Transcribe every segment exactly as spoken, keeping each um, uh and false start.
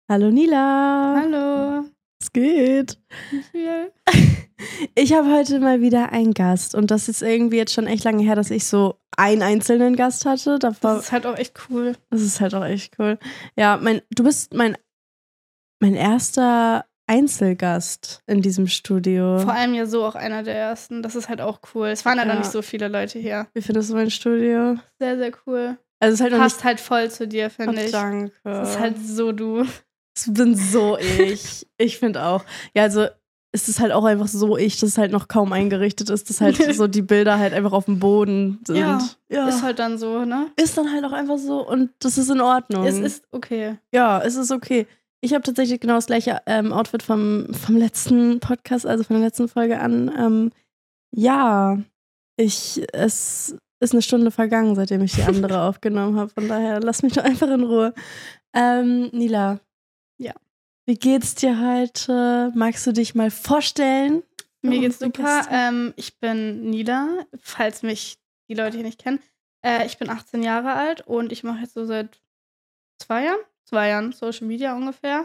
Hallo Nila. Hallo. Es geht. Wie viel? Ich habe heute mal wieder einen Gast und das ist irgendwie jetzt schon echt lange her, dass ich so einen einzelnen Gast hatte. Davor, Das ist halt auch echt cool. Das ist halt auch echt cool. Ja, mein, du bist mein, mein erster Einzelgast in diesem Studio. Vor allem ja so auch einer der ersten. Das ist halt auch cool. Es waren halt Ja. noch nicht so viele Leute hier. Wie findest du mein Studio? Sehr, sehr cool. Also es ist halt noch Passt nicht... halt voll zu dir, finde Oh, ich. danke. Das ist halt so du. Ich bin so ich. Ich finde auch. Ja, also es ist halt auch einfach so ich, dass es halt noch kaum eingerichtet ist, dass halt so die Bilder halt einfach auf dem Boden sind. Ja, ja. ist halt dann so, ne? Ist dann halt auch einfach so und das ist in Ordnung. Es ist okay. Ja, es ist okay. Ich habe tatsächlich genau das gleiche ähm, Outfit vom, vom letzten Podcast, also von der letzten Folge an. Ähm, ja, ich, es ist eine Stunde vergangen, seitdem ich die andere aufgenommen habe. Von daher, lass mich doch einfach in Ruhe. Ähm, Nila. Ja. Wie geht's dir heute? Magst du dich mal vorstellen? Mir geht's Unsere super. Gäste? Ähm, ich bin Nila, falls mich die Leute hier nicht kennen. Äh, ich bin achtzehn Jahre alt und ich mache jetzt so seit zwei Jahren, zwei Jahren Social Media ungefähr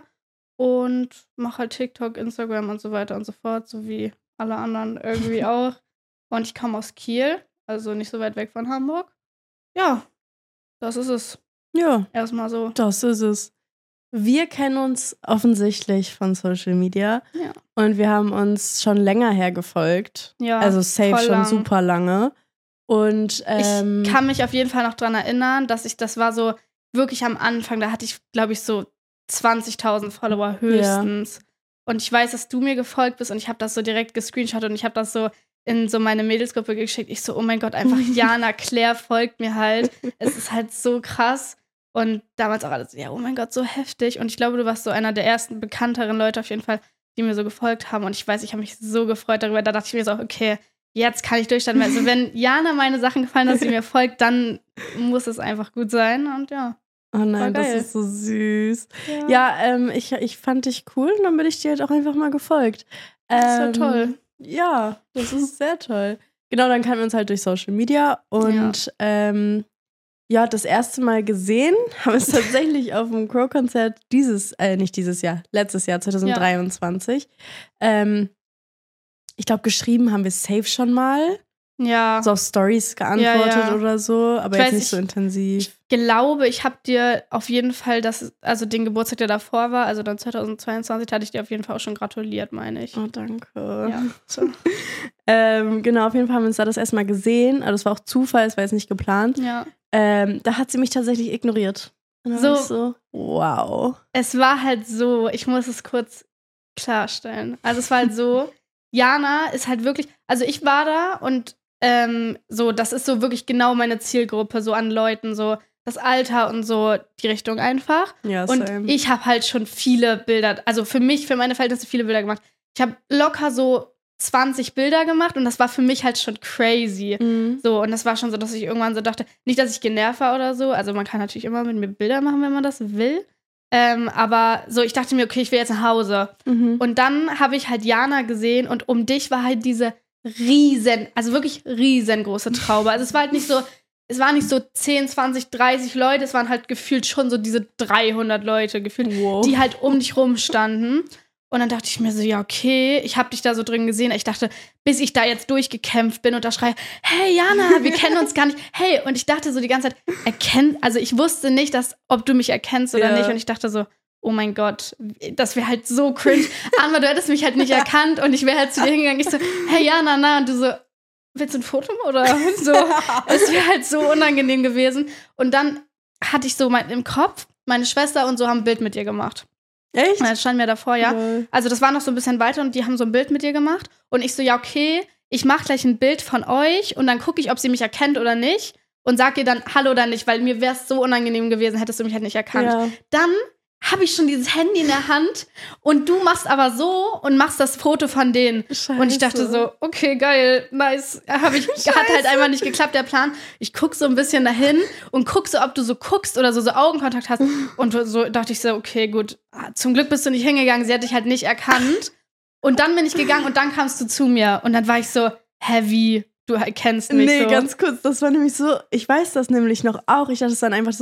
und mache halt TikTok, Instagram und so weiter und so fort, so wie alle anderen irgendwie auch. Und ich komme aus Kiel, also nicht so weit weg von Hamburg. Ja, das ist es. Ja, Erstmal so. das ist es. Wir kennen uns offensichtlich von Social Media Ja. und wir haben uns schon länger her gefolgt. Ja, Also safe voll schon lang. super lange. Und ähm, Ich kann mich auf jeden Fall noch dran erinnern, dass ich, das war so wirklich am Anfang, da hatte ich, glaube ich, so zwanzigtausend Follower höchstens. Und ich weiß, dass du mir gefolgt bist und ich habe das so direkt gescreenshottet und ich habe das so in so meine Mädelsgruppe geschickt. Ich so, oh mein Gott, einfach Jana Claire folgt mir halt. Es ist halt so krass. Und damals auch alles, ja, oh mein Gott, so heftig. Und ich glaube, du warst so einer der ersten bekannteren Leute auf jeden Fall, die mir so gefolgt haben. Und ich weiß, ich habe mich so gefreut darüber. Da dachte ich mir so, okay, jetzt kann ich durchstarten. Also wenn Jana meine Sachen gefallen, dass sie mir folgt, dann muss es einfach gut sein. Und ja. oh nein, das geil. ist so süß. Ja, Ja, ähm, ich, ich fand dich cool und dann bin ich dir halt auch einfach mal gefolgt. das ist ja Ähm, toll. Ja, das ist sehr toll. Genau, dann kannten wir uns halt durch Social Media und ja, ähm, ja das erste Mal gesehen haben wir es tatsächlich auf dem Crow-Konzert dieses, äh, nicht dieses Jahr, letztes Jahr, zwanzig dreiundzwanzig. Ja. Ähm, ich glaube, geschrieben haben wir safe schon mal. Ja. So auf Stories geantwortet Ja, ja. oder so, aber Ich jetzt weiß, nicht so ich- intensiv. Ich glaube, ich habe dir auf jeden Fall das, also den Geburtstag, der davor war, also dann zweitausendzweiundzwanzig, hatte ich dir auf jeden Fall auch schon gratuliert, meine ich. Oh, danke. Ja, so. Ähm, genau, auf jeden Fall haben wir uns da das erste Mal gesehen. Also es war auch Zufall, es war jetzt nicht geplant. ja. Ähm, da hat sie mich tatsächlich ignoriert. Und dann So. war ich so, wow. Es war halt so, ich muss es kurz klarstellen. Also es war halt so, Jana ist halt wirklich, also ich war da und ähm, so, das ist so wirklich genau meine Zielgruppe, so an Leuten, so das Alter und so die Richtung einfach. Ja, Und same. ich habe halt schon viele Bilder, also für mich, für meine Verhältnisse viele Bilder gemacht. Ich habe locker so zwanzig Bilder gemacht und das war für mich halt schon crazy. Mhm. So, und das war schon so, dass ich irgendwann so dachte, nicht, dass ich genervt war oder so, also man kann natürlich immer mit mir Bilder machen, wenn man das will. Ähm, aber so, ich dachte mir, okay, ich will jetzt nach Hause. Mhm. Und dann habe ich halt Jana gesehen und um dich war halt diese riesen, also wirklich riesengroße Traube. Also es war halt nicht so, es waren nicht so zehn, zwanzig, dreißig Leute, es waren halt gefühlt schon so diese dreihundert Leute gefühlt, Wow. die halt um dich rum standen. Und dann dachte ich mir so, ja, okay, ich habe dich da so drin gesehen. Ich dachte, bis ich da jetzt durchgekämpft bin und da schreie, hey, Jana, wir kennen uns gar nicht. Hey, und ich dachte so die ganze Zeit, erkennt, also ich wusste nicht, dass, ob du mich erkennst oder Ja. nicht. Und ich dachte so, oh mein Gott, das wäre halt so cringe. Anna, du hättest mich halt nicht erkannt und ich wäre halt zu dir hingegangen. Ich so, hey, Jana, na, und du so, willst du ein Foto oder so? Es wäre halt so unangenehm gewesen. Und dann hatte ich so mein, im Kopf, meine Schwester und so haben ein Bild mit ihr gemacht. Echt? Und das stand mir davor, ja. Lol. Also das war noch so ein bisschen weiter und die haben so ein Bild mit ihr gemacht. Und ich so, ja, okay, ich mache gleich ein Bild von euch und dann gucke ich, ob sie mich erkennt oder nicht. Und sag ihr dann Hallo oder nicht, weil mir wäre es so unangenehm gewesen, hättest du mich halt nicht erkannt. Ja. Dann habe ich schon dieses Handy in der Hand und du machst aber so und machst das Foto von denen. Scheiße. Und ich dachte so, okay, geil, nice. Hab ich, hat halt einfach nicht geklappt, der Plan. Ich guck so ein bisschen dahin und guck so, ob du so guckst oder so, so Augenkontakt hast. Und so dachte ich so, okay, gut. Zum Glück bist du nicht hingegangen, sie hat dich halt nicht erkannt. Und dann bin ich gegangen und dann kamst du zu mir. Und dann war ich so, heavy, du erkennst mich Nee, so. ganz kurz, das war nämlich so, ich weiß das nämlich noch auch. Ich dachte, es dann einfach so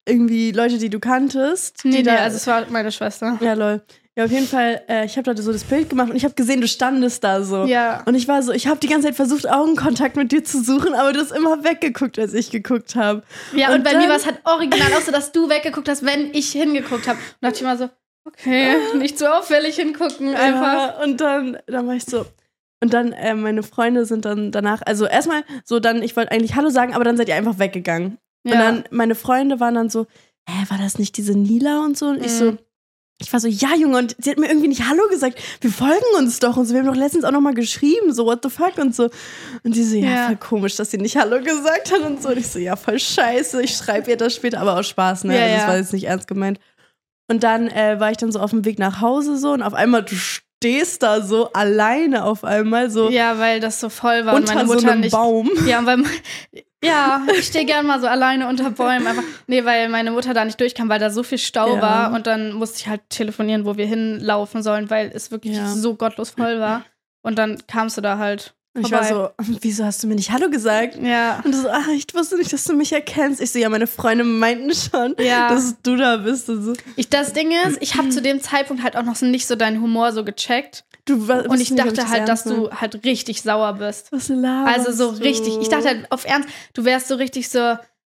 irgendwie Leute, die du kanntest. Nee, die nee, da, also es war meine Schwester. Ja, lol. Ja, auf jeden Fall, äh, ich habe da so das Bild gemacht und ich habe gesehen, du standest da so. Ja. Und ich war so, ich habe die ganze Zeit versucht, Augenkontakt mit dir zu suchen, aber du hast immer weggeguckt, als ich geguckt habe. Ja, und, und bei dann, mir war es halt original auch so, dass du weggeguckt hast, wenn ich hingeguckt habe. Und dachte ich immer so, okay, nicht so auffällig hingucken, einfach. Ja, und dann, dann war ich so. Und dann, äh, meine Freunde sind dann danach, also erstmal so dann, ich wollte eigentlich Hallo sagen, aber dann seid ihr einfach weggegangen. Ja. Und dann, meine Freunde waren dann so, hä, war das nicht diese Nila und so? Und mhm. ich so, ich war so, ja, Junge, und sie hat mir irgendwie nicht Hallo gesagt. Wir folgen uns doch und so. Wir haben doch letztens auch nochmal geschrieben, so, what the fuck und so. Und die so, ja, ja, voll komisch, dass sie nicht Hallo gesagt hat und so. Und ich so, ja, voll scheiße. Ich schreibe ihr das später, aber aus Spaß, ne? Ja, also, das ja. war jetzt nicht ernst gemeint. Und dann äh, war ich dann so auf dem Weg nach Hause so und auf einmal, du stehst da so alleine auf einmal so. Ja, weil das so voll war. Unter und meine Mutter so einem nicht, Baum. Ja, weil ja, ich stehe gern mal so alleine unter Bäumen. Einfach, nee, weil meine Mutter da nicht durchkam, weil da so viel Stau ja. war. Und dann musste ich halt telefonieren, wo wir hinlaufen sollen, weil es wirklich ja. so gottlos voll war. Und dann kamst du da halt Und ich vorbei. war so, wieso hast du mir nicht Hallo gesagt? Ja. Und du so, ach, ich wusste nicht, dass du mich erkennst. Ich so, ja, meine Freunde meinten schon, ja. dass du da bist. Und so. Ich, das Ding ist, ich habe zu dem Zeitpunkt halt auch noch nicht so deinen Humor so gecheckt. Du, was, und ich nicht, dachte ich halt, dass ernst du halt richtig sauer bist. Was laberst Also so du? richtig. Ich dachte halt auf Ernst, du wärst so richtig so,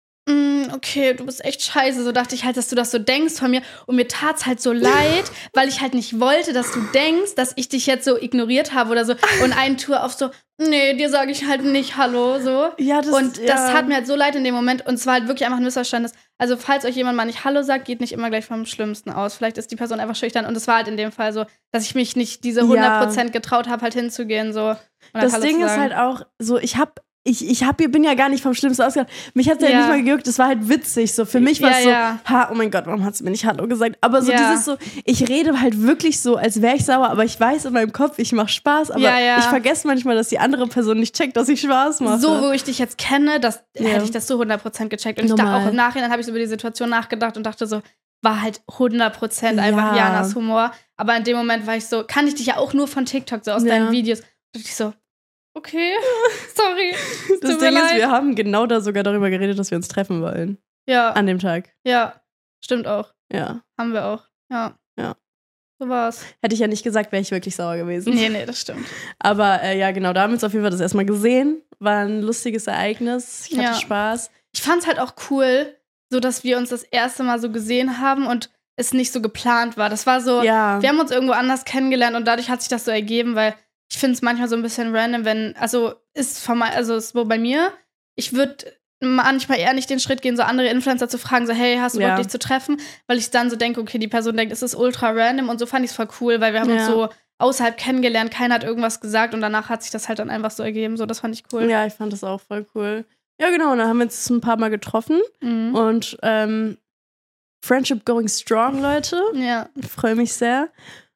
mm, okay, du bist echt scheiße. So dachte ich halt, dass du das so denkst von mir. Und mir tat's halt so leid, weil ich halt nicht wollte, dass du denkst, dass ich dich jetzt so ignoriert habe oder so. Und einen Tour auf so, nee, dir sage ich halt nicht Hallo, so. Ja, das, und ja. das hat mir halt so leid in dem Moment. Und es war halt wirklich einfach ein Missverständnis. Also falls euch jemand mal nicht Hallo sagt, geht nicht immer gleich vom Schlimmsten aus. Vielleicht ist die Person einfach schüchtern. Und es war halt in dem Fall so, dass ich mich nicht diese hundert Prozent ja. getraut habe, halt hinzugehen. So, das halt Ding ist halt auch so, ich hab Ich, ich hab, bin ja gar nicht vom Schlimmsten ausgegangen. Mich hat's ja, ja nicht mal gejuckt. Das war halt witzig. So. Für mich war es ja, so, ja. ha, oh mein Gott, warum hat sie mir nicht Hallo gesagt? Aber so ja. dieses so, ich rede halt wirklich so, als wäre ich sauer, aber ich weiß in meinem Kopf, ich mache Spaß. Aber ja, ja. ich vergesse manchmal, dass die andere Person nicht checkt, dass ich Spaß mache. So, wo ich dich jetzt kenne, das, ja. hätte ich das so hundert Prozent gecheckt. Und Normal. ich dachte auch im Nachhinein, habe ich so über die Situation nachgedacht und dachte so, war halt hundert Prozent einfach ja. Janas Humor. Aber in dem Moment war ich so, kann ich dich ja auch nur von TikTok, so aus ja. deinen Videos. Und ich so, okay, sorry. Das Ding ist, wir haben genau da sogar darüber geredet, dass wir uns treffen wollen. Ja. An dem Tag. Ja, stimmt auch. Ja. Haben wir auch. Ja. Ja. So war's. Hätte ich ja nicht gesagt, wäre ich wirklich sauer gewesen. Nee, nee, das stimmt. Aber äh, ja, genau, da haben wir uns auf jeden Fall das erstmal gesehen. War ein lustiges Ereignis. Ich hatte ja. Spaß. Ich fand's halt auch cool, so dass wir uns das erste Mal so gesehen haben und es nicht so geplant war. Das war so, ja. wir haben uns irgendwo anders kennengelernt und dadurch hat sich das so ergeben, weil ich finde es manchmal so ein bisschen random, wenn, also ist von mal, also ist so bei mir, ich würde manchmal eher nicht den Schritt gehen, so andere Influencer zu fragen, so hey, hast du ja. Bock, dich zu treffen? Weil ich dann so denke, okay, die Person denkt, es ist ultra random und so fand ich es voll cool, weil wir haben ja. uns so außerhalb kennengelernt, keiner hat irgendwas gesagt und danach hat sich das halt dann einfach so ergeben, so, das fand ich cool. Ja, ich fand das auch voll cool. Ja, genau, und dann haben wir uns ein paar Mal getroffen mhm. und ähm, Friendship going strong, Leute. Ja. Ich freue mich sehr.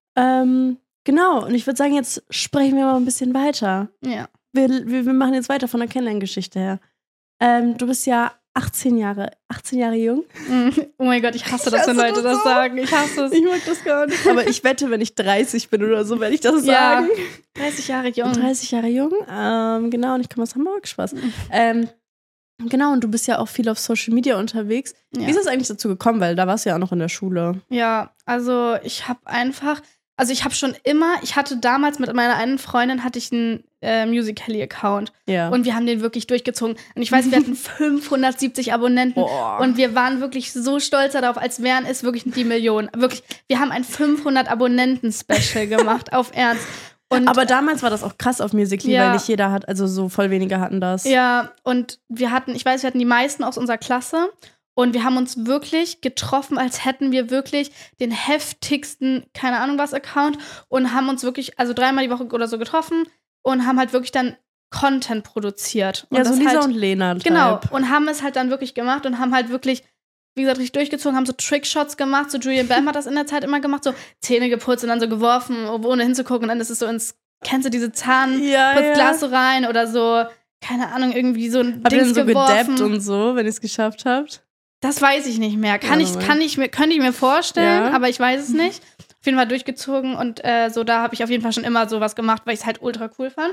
Ähm, Genau, und ich würde sagen, jetzt sprechen wir mal ein bisschen weiter. Ja. Wir, wir, wir machen jetzt weiter von der Kennenlerngeschichte her. Ähm, du bist ja achtzehn Jahre, achtzehn Jahre jung. Oh mein Gott, ich hasse das, wenn Leute das, das sagen. Ich hasse es. Ich mag das gar nicht. Aber ich wette, wenn ich dreißig bin oder so, werde ich das sagen. Ja, dreißig Jahre jung. dreißig Jahre jung, ähm, genau, und ich komme aus Hamburg, Spaß. Mhm. Ähm, genau, und du bist ja auch viel auf Social Media unterwegs. Ja. Wie ist das eigentlich dazu gekommen? Weil da warst du ja auch noch in der Schule. Ja, also ich habe einfach... Also ich habe schon immer, ich hatte damals mit meiner einen Freundin, hatte ich einen äh, Musical.ly-Account. Ja. Und wir haben den wirklich durchgezogen. Und ich weiß, wir hatten fünfhundertsiebzig Abonnenten. Oh. Und wir waren wirklich so stolz darauf, als wären es wirklich die Millionen. Wirklich, wir haben ein fünfhundert Abonnenten-Special gemacht, auf Ernst. Und aber damals war das auch krass auf Musical.ly, ja. weil nicht jeder hat, also so voll wenige hatten das. Ja, und wir hatten, ich weiß, wir hatten die meisten aus unserer Klasse. Und wir haben uns wirklich getroffen, als hätten wir wirklich den heftigsten, keine Ahnung was, Account und haben uns wirklich, also dreimal die Woche oder so getroffen und haben halt wirklich dann Content produziert. Und ja, so Lisa halt, und Lena. -Type. Genau, und haben es halt dann wirklich gemacht und haben halt wirklich, wie gesagt, richtig durchgezogen, haben so Trickshots gemacht, so Julian Bam hat das in der Zeit immer gemacht, so Zähne geputzt und dann so geworfen, ohne hinzugucken und dann ist es so ins, kennst du diese Zahnputzglas ja, ja. so rein oder so, keine Ahnung, irgendwie so ein Habt Dings ihr so geworfen. gedappt und so, wenn ihr es geschafft habt? Das weiß ich nicht mehr. Kann ja, ich, kann ich mir, könnte ich mir vorstellen, ja. aber ich weiß es nicht. Auf jeden Fall durchgezogen und äh, so, da habe ich auf jeden Fall schon immer sowas gemacht, weil ich es halt ultra cool fand.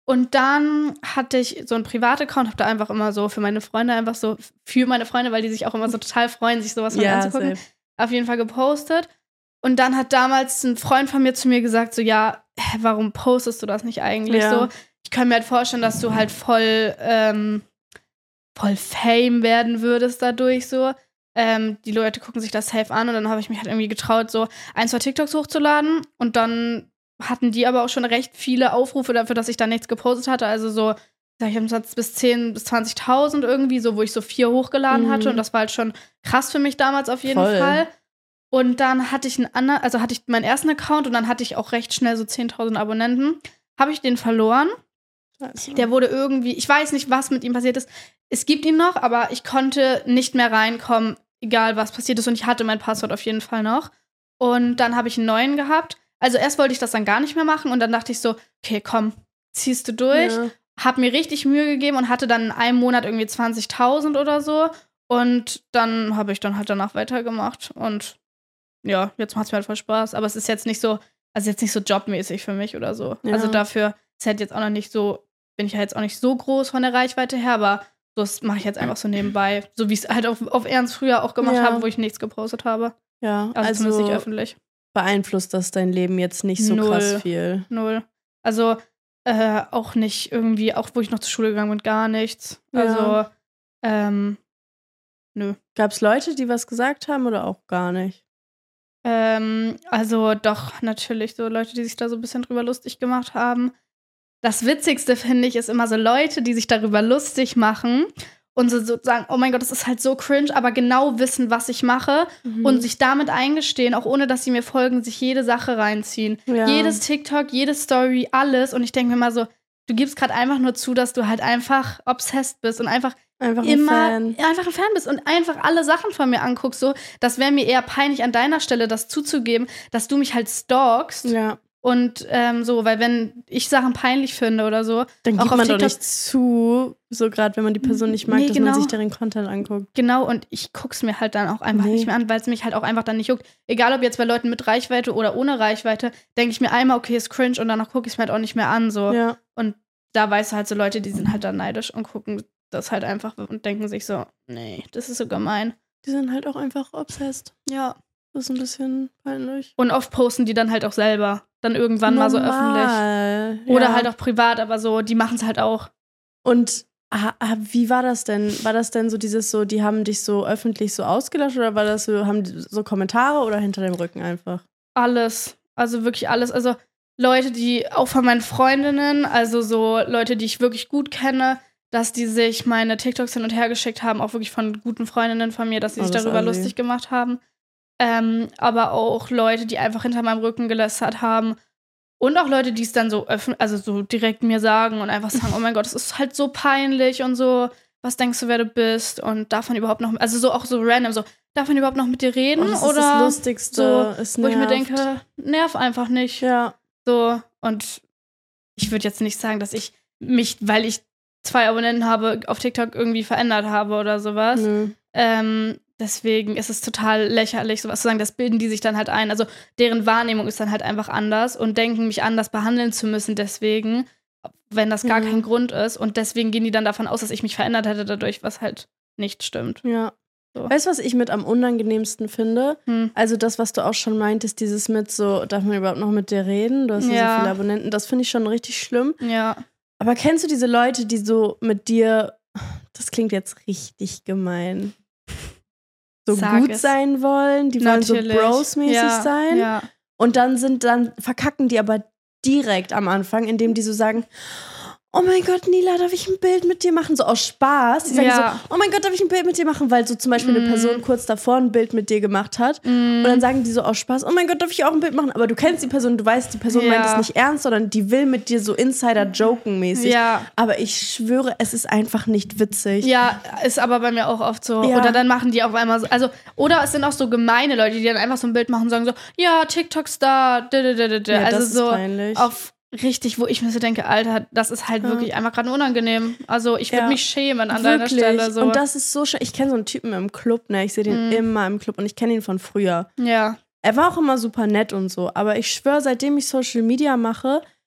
Und dann hatte ich so einen Privat-Account, habe da einfach immer so für meine Freunde einfach so, für meine Freunde, weil die sich auch immer so total freuen, sich sowas von Ja, anzugucken, safe. auf jeden Fall gepostet. Und dann hat damals ein Freund von mir zu mir gesagt, so, ja, hä, warum postest du das nicht eigentlich Ja. so? Ich kann mir halt vorstellen, dass du halt voll, ähm, voll Fame werden würdest dadurch so. Ähm, die Leute gucken sich das safe an und dann habe ich mich halt irgendwie getraut, so ein, zwei TikToks hochzuladen und dann hatten die aber auch schon recht viele Aufrufe dafür, dass ich da nichts gepostet hatte. Also so, sag ich habe bis zehntausend bis zwanzigtausend irgendwie, so wo ich so vier hochgeladen Mhm. hatte und das war halt schon krass für mich damals auf jeden Voll. Fall. Und dann hatte ich einen anderen, also hatte ich meinen ersten Account und dann hatte ich auch recht schnell so zehntausend Abonnenten. Habe ich den verloren. Scheiße. Der wurde irgendwie, ich weiß nicht, was mit ihm passiert ist. Es gibt ihn noch, aber ich konnte nicht mehr reinkommen, egal was passiert ist. Und ich hatte mein Passwort auf jeden Fall noch. Und dann habe ich einen neuen gehabt. Also erst wollte ich das dann gar nicht mehr machen und dann dachte ich so, okay, komm, ziehst du durch. Ja. Hab mir richtig Mühe gegeben und hatte dann in einem Monat irgendwie zwanzigtausend oder so. Und dann habe ich dann halt danach weitergemacht. Und ja, jetzt macht es mir halt voll Spaß. Aber es ist jetzt nicht so, also jetzt nicht so jobmäßig für mich oder so. Ja. Also dafür ist halt jetzt auch noch nicht so, bin ich ja jetzt auch nicht so groß von der Reichweite her, aber das mache ich jetzt einfach so nebenbei. So wie ich es halt auf, auf Ernst früher auch gemacht Ja. habe, wo ich nichts gepostet habe. Ja, Also, zumindest nicht also öffentlich. beeinflusst das dein Leben jetzt nicht so Null. krass viel. Null. Also äh, auch nicht irgendwie, auch wo ich noch zur Schule gegangen bin, gar nichts. Ja. Also, ähm, nö. Gab es Leute, die was gesagt haben oder auch gar nicht? Ähm, also doch, natürlich so Leute, die sich da so ein bisschen drüber lustig gemacht haben. Das Witzigste, finde ich, ist immer so Leute, die sich darüber lustig machen und so, so sagen, oh mein Gott, das ist halt so cringe, aber genau wissen, was ich mache Mhm. und sich damit eingestehen, auch ohne, dass sie mir folgen, sich jede Sache reinziehen. Ja. Jedes TikTok, jede Story, alles. Und ich denke mir mal so, du gibst gerade einfach nur zu, dass du halt einfach obsessed bist und einfach Einfach ein immer Fan. einfach ein Fan bist und einfach alle Sachen von mir anguckst. So, das wäre mir eher peinlich an deiner Stelle, das zuzugeben, dass du mich halt stalkst. Ja. Und ähm, so, weil wenn ich Sachen peinlich finde oder so, Dann auch gibt auf man doch TikTok- nicht zu, so gerade wenn man die Person nicht mag, Nee, dass genau. man sich deren Content anguckt. genau, und ich guck's mir halt dann auch einfach Nee. nicht mehr an, weil es mich halt auch einfach dann nicht juckt. Egal ob jetzt bei Leuten mit Reichweite oder ohne Reichweite, denke ich mir einmal, okay, ist cringe und danach gucke ich es mir halt auch nicht mehr an. So. Ja. Und da weißt du halt so Leute, die sind halt dann neidisch und gucken das halt einfach und denken sich so, nee, das ist so gemein. Die sind halt auch einfach obsessed. Ja. Das ist ein bisschen peinlich. Und oft posten die dann halt auch selber. Dann irgendwann mal so öffentlich. Normal. Oder Ja. halt auch privat, aber so, die machen es halt auch. Und ah, ah, wie war das denn? War das denn so dieses so, die haben dich so öffentlich so ausgelöscht oder war das so, haben die so Kommentare oder hinter dem Rücken einfach? Alles. Also wirklich alles. Also Leute, die auch von meinen Freundinnen, also so Leute, die ich wirklich gut kenne, dass die sich meine TikToks hin und her geschickt haben, auch wirklich von guten Freundinnen von mir, dass sie Oh, sich das ist darüber assi. lustig gemacht haben. Ähm, aber auch Leute, die einfach hinter meinem Rücken gelästert haben. Und auch Leute, die es dann so öffnen, also so direkt mir sagen und einfach sagen, oh mein Gott, das ist halt so peinlich und so, was denkst du, wer du bist? Und darf man überhaupt noch, also so auch so random, so, darf man überhaupt noch mit dir reden? Oh, das Oder ist das Lustigste. so, Es wo ich mir nervt. denke, nerv einfach nicht. Ja. So, und ich würde jetzt nicht sagen, dass ich mich, weil ich zwei Abonnenten habe, auf TikTok irgendwie verändert habe oder sowas. Nö. Ähm, deswegen ist es total lächerlich, sowas zu sagen. Das bilden die sich dann halt ein. Also deren Wahrnehmung ist dann halt einfach anders und denken, mich anders behandeln zu müssen deswegen, wenn das gar Mhm. kein Grund ist. Und deswegen gehen die dann davon aus, dass ich mich verändert hätte dadurch, was halt nicht stimmt. Ja. So. Weißt du, was ich mit am unangenehmsten finde? Hm. Also das, was du auch schon meintest, dieses mit so, darf man überhaupt noch mit dir reden? Du hast ja, Ja. so viele Abonnenten. Das finde ich schon richtig schlimm. Ja. Aber kennst du diese Leute, die so mit dir, das klingt jetzt richtig gemein, so Sag gut es. sein wollen? Die wollen Natürlich. so Bros-mäßig ja. sein. Ja. Und dann sind, dann verkacken die aber direkt am Anfang, indem die so sagen, oh mein Gott, Nila, darf ich ein Bild mit dir machen? So aus Spaß. Die sagen Ja. so, oh mein Gott, darf ich ein Bild mit dir machen? Weil so zum Beispiel eine Mm. Person kurz davor ein Bild mit dir gemacht hat. Mm. Und dann sagen die so aus Spaß, oh mein Gott, darf ich auch ein Bild machen? Aber du kennst die Person, du weißt, die Person Ja. meint es nicht ernst, sondern die will mit dir so Insider-Joken-mäßig. Ja. Aber ich schwöre, es ist einfach nicht witzig. Ja, ist aber bei mir auch oft so. Ja. Oder dann machen die auf einmal so, also, oder es sind auch so gemeine Leute, die dann einfach so ein Bild machen und sagen so, ja, TikTok-Star, d- d- d- d- d. Ja, also das ist so peinlich. auf richtig, wo ich mir so denke, Alter, das ist halt Ja. wirklich einfach gerade unangenehm. Also ich würde Ja. mich schämen an deiner Wirklich. Stelle. So. Und das ist so schön. Ich kenne so einen Typen im Club, ne? Ich sehe den Mhm. immer im Club und ich kenne ihn von früher. ja. Er war auch immer super nett und so, aber ich schwöre, seitdem ich Social Media mache,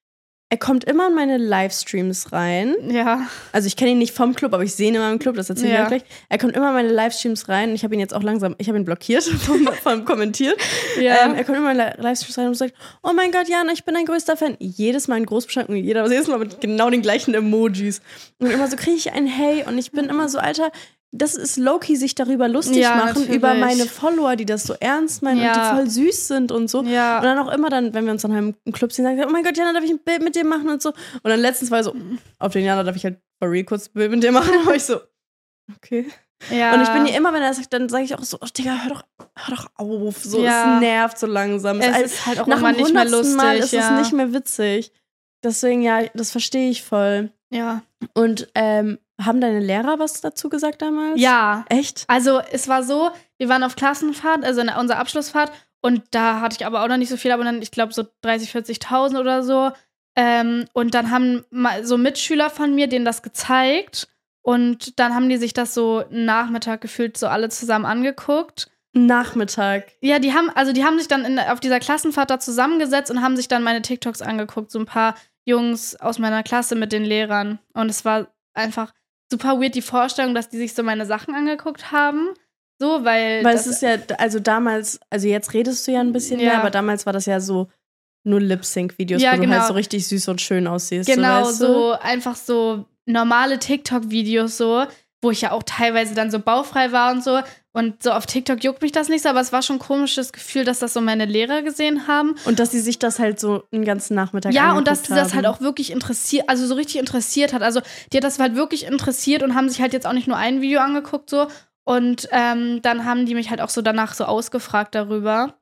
er kommt immer in meine Livestreams rein. Ja. Also ich kenne ihn nicht vom Club, aber ich sehe ihn immer im Club, das erzähle ich Ja. euch gleich. Er kommt immer in meine Livestreams rein und ich habe ihn jetzt auch langsam, ich habe ihn blockiert vom, vom Kommentiert. Ja. Ähm, er kommt immer in meine Livestreams rein und sagt, oh mein Gott, Jana, ich bin dein größter Fan. Jedes Mal in Großbeschreibung, jeder, jedes Mal mit genau den gleichen Emojis. Und immer so kriege ich ein Hey und ich bin immer so, Alter, das ist low-key sich darüber lustig Ja, machen, natürlich. über meine Follower, die das so ernst meinen Ja. und die voll süß sind und so. Ja. Und dann auch immer dann, wenn wir uns dann halt im Club sehen, sagen sie, oh mein Gott, Jana, darf ich ein Bild mit dir machen und so. Und dann letztens war so, auf den Jana darf ich halt for real kurz ein Bild mit dir machen. Und war ich so, okay. Ja. Und ich bin hier immer, wenn er das sagt, dann sage ich auch so, oh, Digga, hör doch, hör doch auf. So, Ja. es nervt so langsam. Es Es ist halt auch nach immer dem nicht mehr hundertsten lustig. Mal ist ja. es nicht mehr witzig. Deswegen, ja, das verstehe ich voll. Ja. Und ähm, haben deine Lehrer was dazu gesagt damals? Ja. Echt? Also es war so, wir waren auf Klassenfahrt, also in unserer Abschlussfahrt und da hatte ich aber auch noch nicht so viel Abonnenten, ich glaube so dreißig, vierzigtausend oder so. Ähm, und dann haben mal so Mitschüler von mir denen das gezeigt und dann haben die sich das so einen Nachmittag gefühlt so alle zusammen angeguckt. Nachmittag. Ja, die haben, also die haben sich dann in, auf dieser Klassenfahrt da zusammengesetzt und haben sich dann meine TikToks angeguckt, so ein paar Jungs aus meiner Klasse mit den Lehrern. Und es war einfach super weird, die Vorstellung, dass die sich so meine Sachen angeguckt haben. So, weil. Weil das, es ist ja, also damals, also jetzt redest du ja ein bisschen Ja. mehr, aber damals war das ja so nur Lip-Sync-Videos, Ja, wo du genau. halt so richtig süß und schön aussiehst. Genau, so, weißt so einfach so normale TikTok-Videos so, wo ich ja auch teilweise dann so baufrei war und so. Und so auf TikTok juckt mich das nicht so, aber es war schon ein komisches Gefühl, dass das so meine Lehrer gesehen haben. Und dass sie sich das halt so einen ganzen Nachmittag Ja, angeguckt und dass sie das haben. halt auch wirklich interessiert, also so richtig interessiert hat. Also die hat das halt wirklich interessiert und haben sich halt jetzt auch nicht nur ein Video angeguckt so. Und ähm, dann haben die mich halt auch so danach so ausgefragt darüber.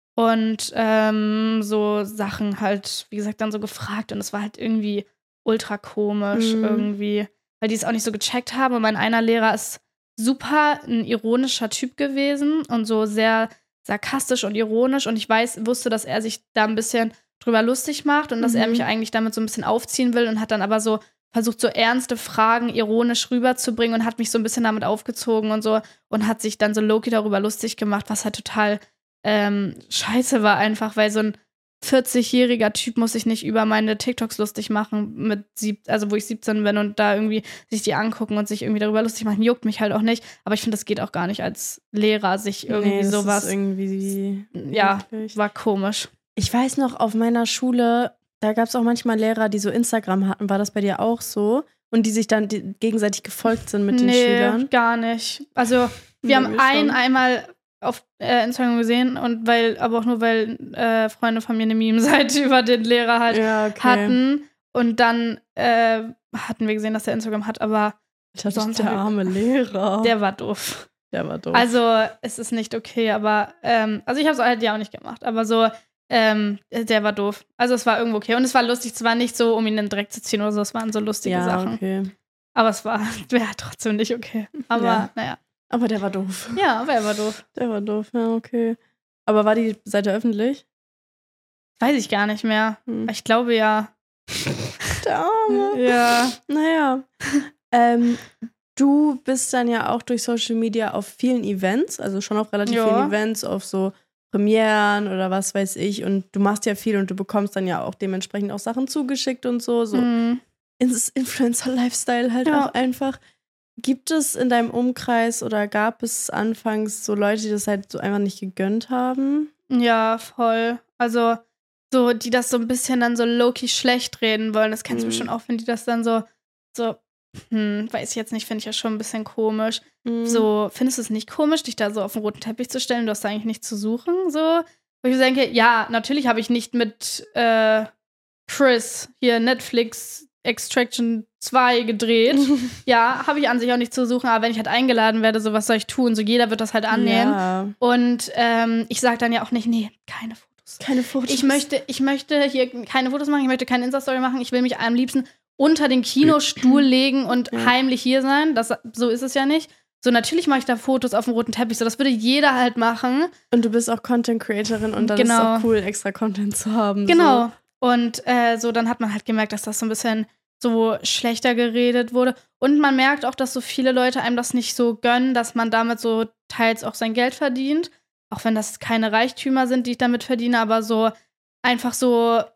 Und ähm, so Sachen halt, wie gesagt, dann so gefragt. Und es war halt irgendwie ultra komisch Mhm. irgendwie, weil die es auch nicht so gecheckt haben. Und mein einer Lehrer ist super ein ironischer Typ gewesen und so sehr sarkastisch und ironisch. Und ich weiß, wusste, dass er sich da ein bisschen drüber lustig macht und dass Mhm. er mich eigentlich damit so ein bisschen aufziehen will und hat dann aber so versucht, so ernste Fragen ironisch rüberzubringen und hat mich so ein bisschen damit aufgezogen und so und hat sich dann so low-key darüber lustig gemacht, was halt total ähm, scheiße war einfach, weil so ein vierzigjähriger Typ muss sich nicht über meine TikToks lustig machen, mit sieb- also wo ich siebzehn bin und da irgendwie sich die angucken und sich irgendwie darüber lustig machen, juckt mich halt auch nicht. Aber ich finde, das geht auch gar nicht als Lehrer, sich irgendwie nee, das sowas. Ist irgendwie Ja, wirklich. war komisch. Ich weiß noch, auf meiner Schule, da gab es auch manchmal Lehrer, die so Instagram hatten. War das bei dir auch so? Und die sich dann die, gegenseitig gefolgt sind mit den nee, Schülern? gar nicht. Also wir Nee, haben wir einen schon. einmal auf äh, Instagram gesehen und weil, aber auch nur, weil äh, Freunde von mir eine Meme-Seite über den Lehrer halt Ja, okay. hatten. Und dann äh, hatten wir gesehen, dass er Instagram hat, aber Das sonst der hab ich- arme Lehrer. der war doof. der war doof. Also es ist nicht okay, aber ähm, also ich habe es halt ja auch nicht gemacht, aber so ähm, der war doof. Also es war irgendwo okay und es war lustig, es war nicht so, um ihn in den Dreck zu ziehen oder so, es waren so lustige ja, Sachen. okay. Aber es war wäre trotzdem nicht okay. Aber Ja. naja. Aber der war doof. Ja, aber er war doof. Der war doof, ja, okay. Aber war die Seite öffentlich? Weiß ich gar nicht mehr. Hm. Ich glaube ja. Der Arme. Ja. Naja. ähm, du bist dann ja auch durch Social Media auf vielen Events, also schon auf relativ Ja. vielen Events, auf so Premieren oder was weiß ich. Und du machst ja viel und du bekommst dann ja auch dementsprechend auch Sachen zugeschickt und so. So Mhm. ins Influencer-Lifestyle halt Ja. auch einfach. Gibt es in deinem Umkreis oder gab es anfangs so Leute, die das halt so einfach nicht gegönnt haben? Ja, voll. Also, so, die das so ein bisschen dann so low-key schlecht reden wollen. Das kennst du Mhm. bestimmt auch, wenn die das dann so, so, hm, weiß ich jetzt nicht, finde ich ja schon ein bisschen komisch. Mhm. So, findest du es nicht komisch, dich da so auf den roten Teppich zu stellen? Du hast da eigentlich nichts zu suchen, so? Wo ich so denke, ja, natürlich habe ich nicht mit äh, Chris hier Netflix Extraction zwei gedreht. Ja, habe ich an sich auch nicht zu suchen, aber wenn ich halt eingeladen werde, so was soll ich tun? So jeder wird das halt annehmen. Ja. Und ähm, ich sage dann ja auch nicht, nee, keine Fotos. Keine Fotos. Ich möchte, ich möchte hier keine Fotos machen, ich möchte keine Insta-Story machen, ich will mich am liebsten unter den Kinostuhl legen und Ja. heimlich hier sein. Das, so ist es ja nicht. So, natürlich mache ich da Fotos auf dem roten Teppich. So, das würde jeder halt machen. Und du bist auch Content-Creatorin und dann Genau. ist es auch cool, extra Content zu haben. Genau. Und äh, so, dann hat man halt gemerkt, dass das so ein bisschen so schlechter geredet wurde. Und man merkt auch, dass so viele Leute einem das nicht so gönnen, dass man damit so teils auch sein Geld verdient. Auch wenn das keine Reichtümer sind, die ich damit verdiene, aber so einfach so,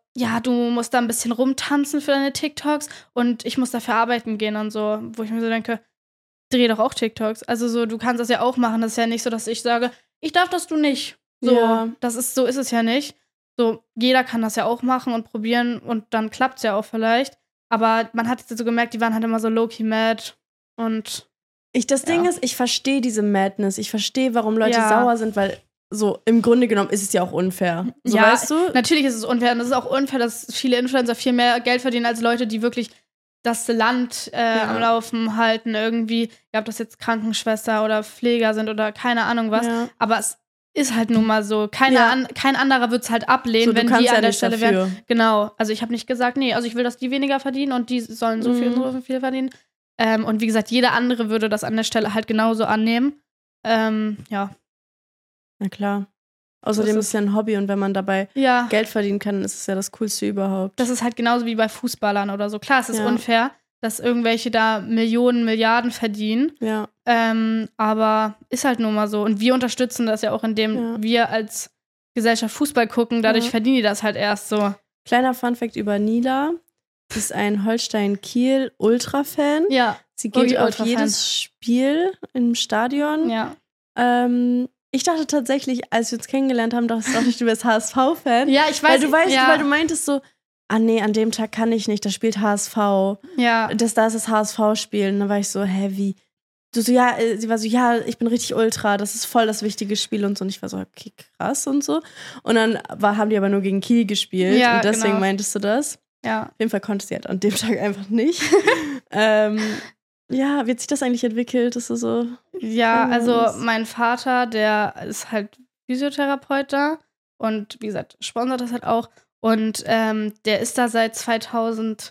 ja, du musst da ein bisschen rumtanzen für deine TikToks und ich muss dafür arbeiten gehen und so, wo ich mir so denke, dreh doch auch TikToks. Also so, du kannst das ja auch machen. Das ist ja nicht so, dass ich sage, ich darf das, du nicht. So, Ja. das ist, so ist es ja nicht. So, jeder kann das ja auch machen und probieren und dann klappt's ja auch vielleicht. Aber man hat jetzt so gemerkt, die waren halt immer so low-key mad und Ich, das Ding Ja. ist, ich verstehe diese Madness. Ich verstehe, warum Leute Ja. sauer sind, weil so im Grunde genommen ist es ja auch unfair. So, Ja, weißt du? natürlich ist es unfair. Und es ist auch unfair, dass viele Influencer viel mehr Geld verdienen als Leute, die wirklich das Land äh, Ja. am Laufen halten. Irgendwie, ja, ob das jetzt Krankenschwester oder Pfleger sind oder keine Ahnung was. Ja. Aber es ist halt nun mal so. Keiner Ja. an, kein anderer wird es halt ablehnen, So, du wenn kannst die ja an der nicht Stelle dafür. wären. Genau. Also ich habe nicht gesagt, nee, also ich will, dass die weniger verdienen und die sollen so viel, Mhm. so viel verdienen. Ähm, und wie gesagt, jeder andere würde das an der Stelle halt genauso annehmen. Ähm, ja. Na klar. Außerdem Das ist es ja ein Hobby und wenn man dabei Ja. Geld verdienen kann, ist es ja das Coolste überhaupt. Das ist halt genauso wie bei Fußballern oder so. Klar, es ist Ja. unfair, dass irgendwelche da Millionen, Milliarden verdienen. Ja. Ähm, aber ist halt nun mal so. Und wir unterstützen das ja auch, indem Ja. wir als Gesellschaft Fußball gucken. Dadurch Ja. verdienen die das halt erst so. Kleiner Funfact über Nila. Sie ist ein Holstein-Kiel-Ultra-Fan. Ja, Sie geht Ui, auf Ultra-Fan. jedes Spiel im Stadion. ja. Ähm, ich dachte tatsächlich, als wir uns kennengelernt haben, dachte ich, du wärst H S V-Fan. Ja, ich Weil weiß. du weißt, ja, weil du meintest so, ah nee, an dem Tag kann ich nicht, da spielt H S V. ja. Das, da ist das H S V-Spiel. Und dann war ich so, hä, wie? Du so, ja, äh, sie war so, ja, ich bin richtig Ultra, das ist voll das wichtige Spiel und so. Und ich war so, okay, krass und so. Und dann war, haben die aber nur gegen Kiel gespielt. Ja, und deswegen genau. meintest du das. ja. Auf jeden Fall konnte sie halt an dem Tag einfach nicht. ähm, ja, wie hat sich das eigentlich entwickelt? Das ist so. Ja, Keine also Ahnung. mein Vater, der ist halt Physiotherapeut da und wie gesagt, sponsert das halt auch. Und ähm, der ist da seit zweitausendelf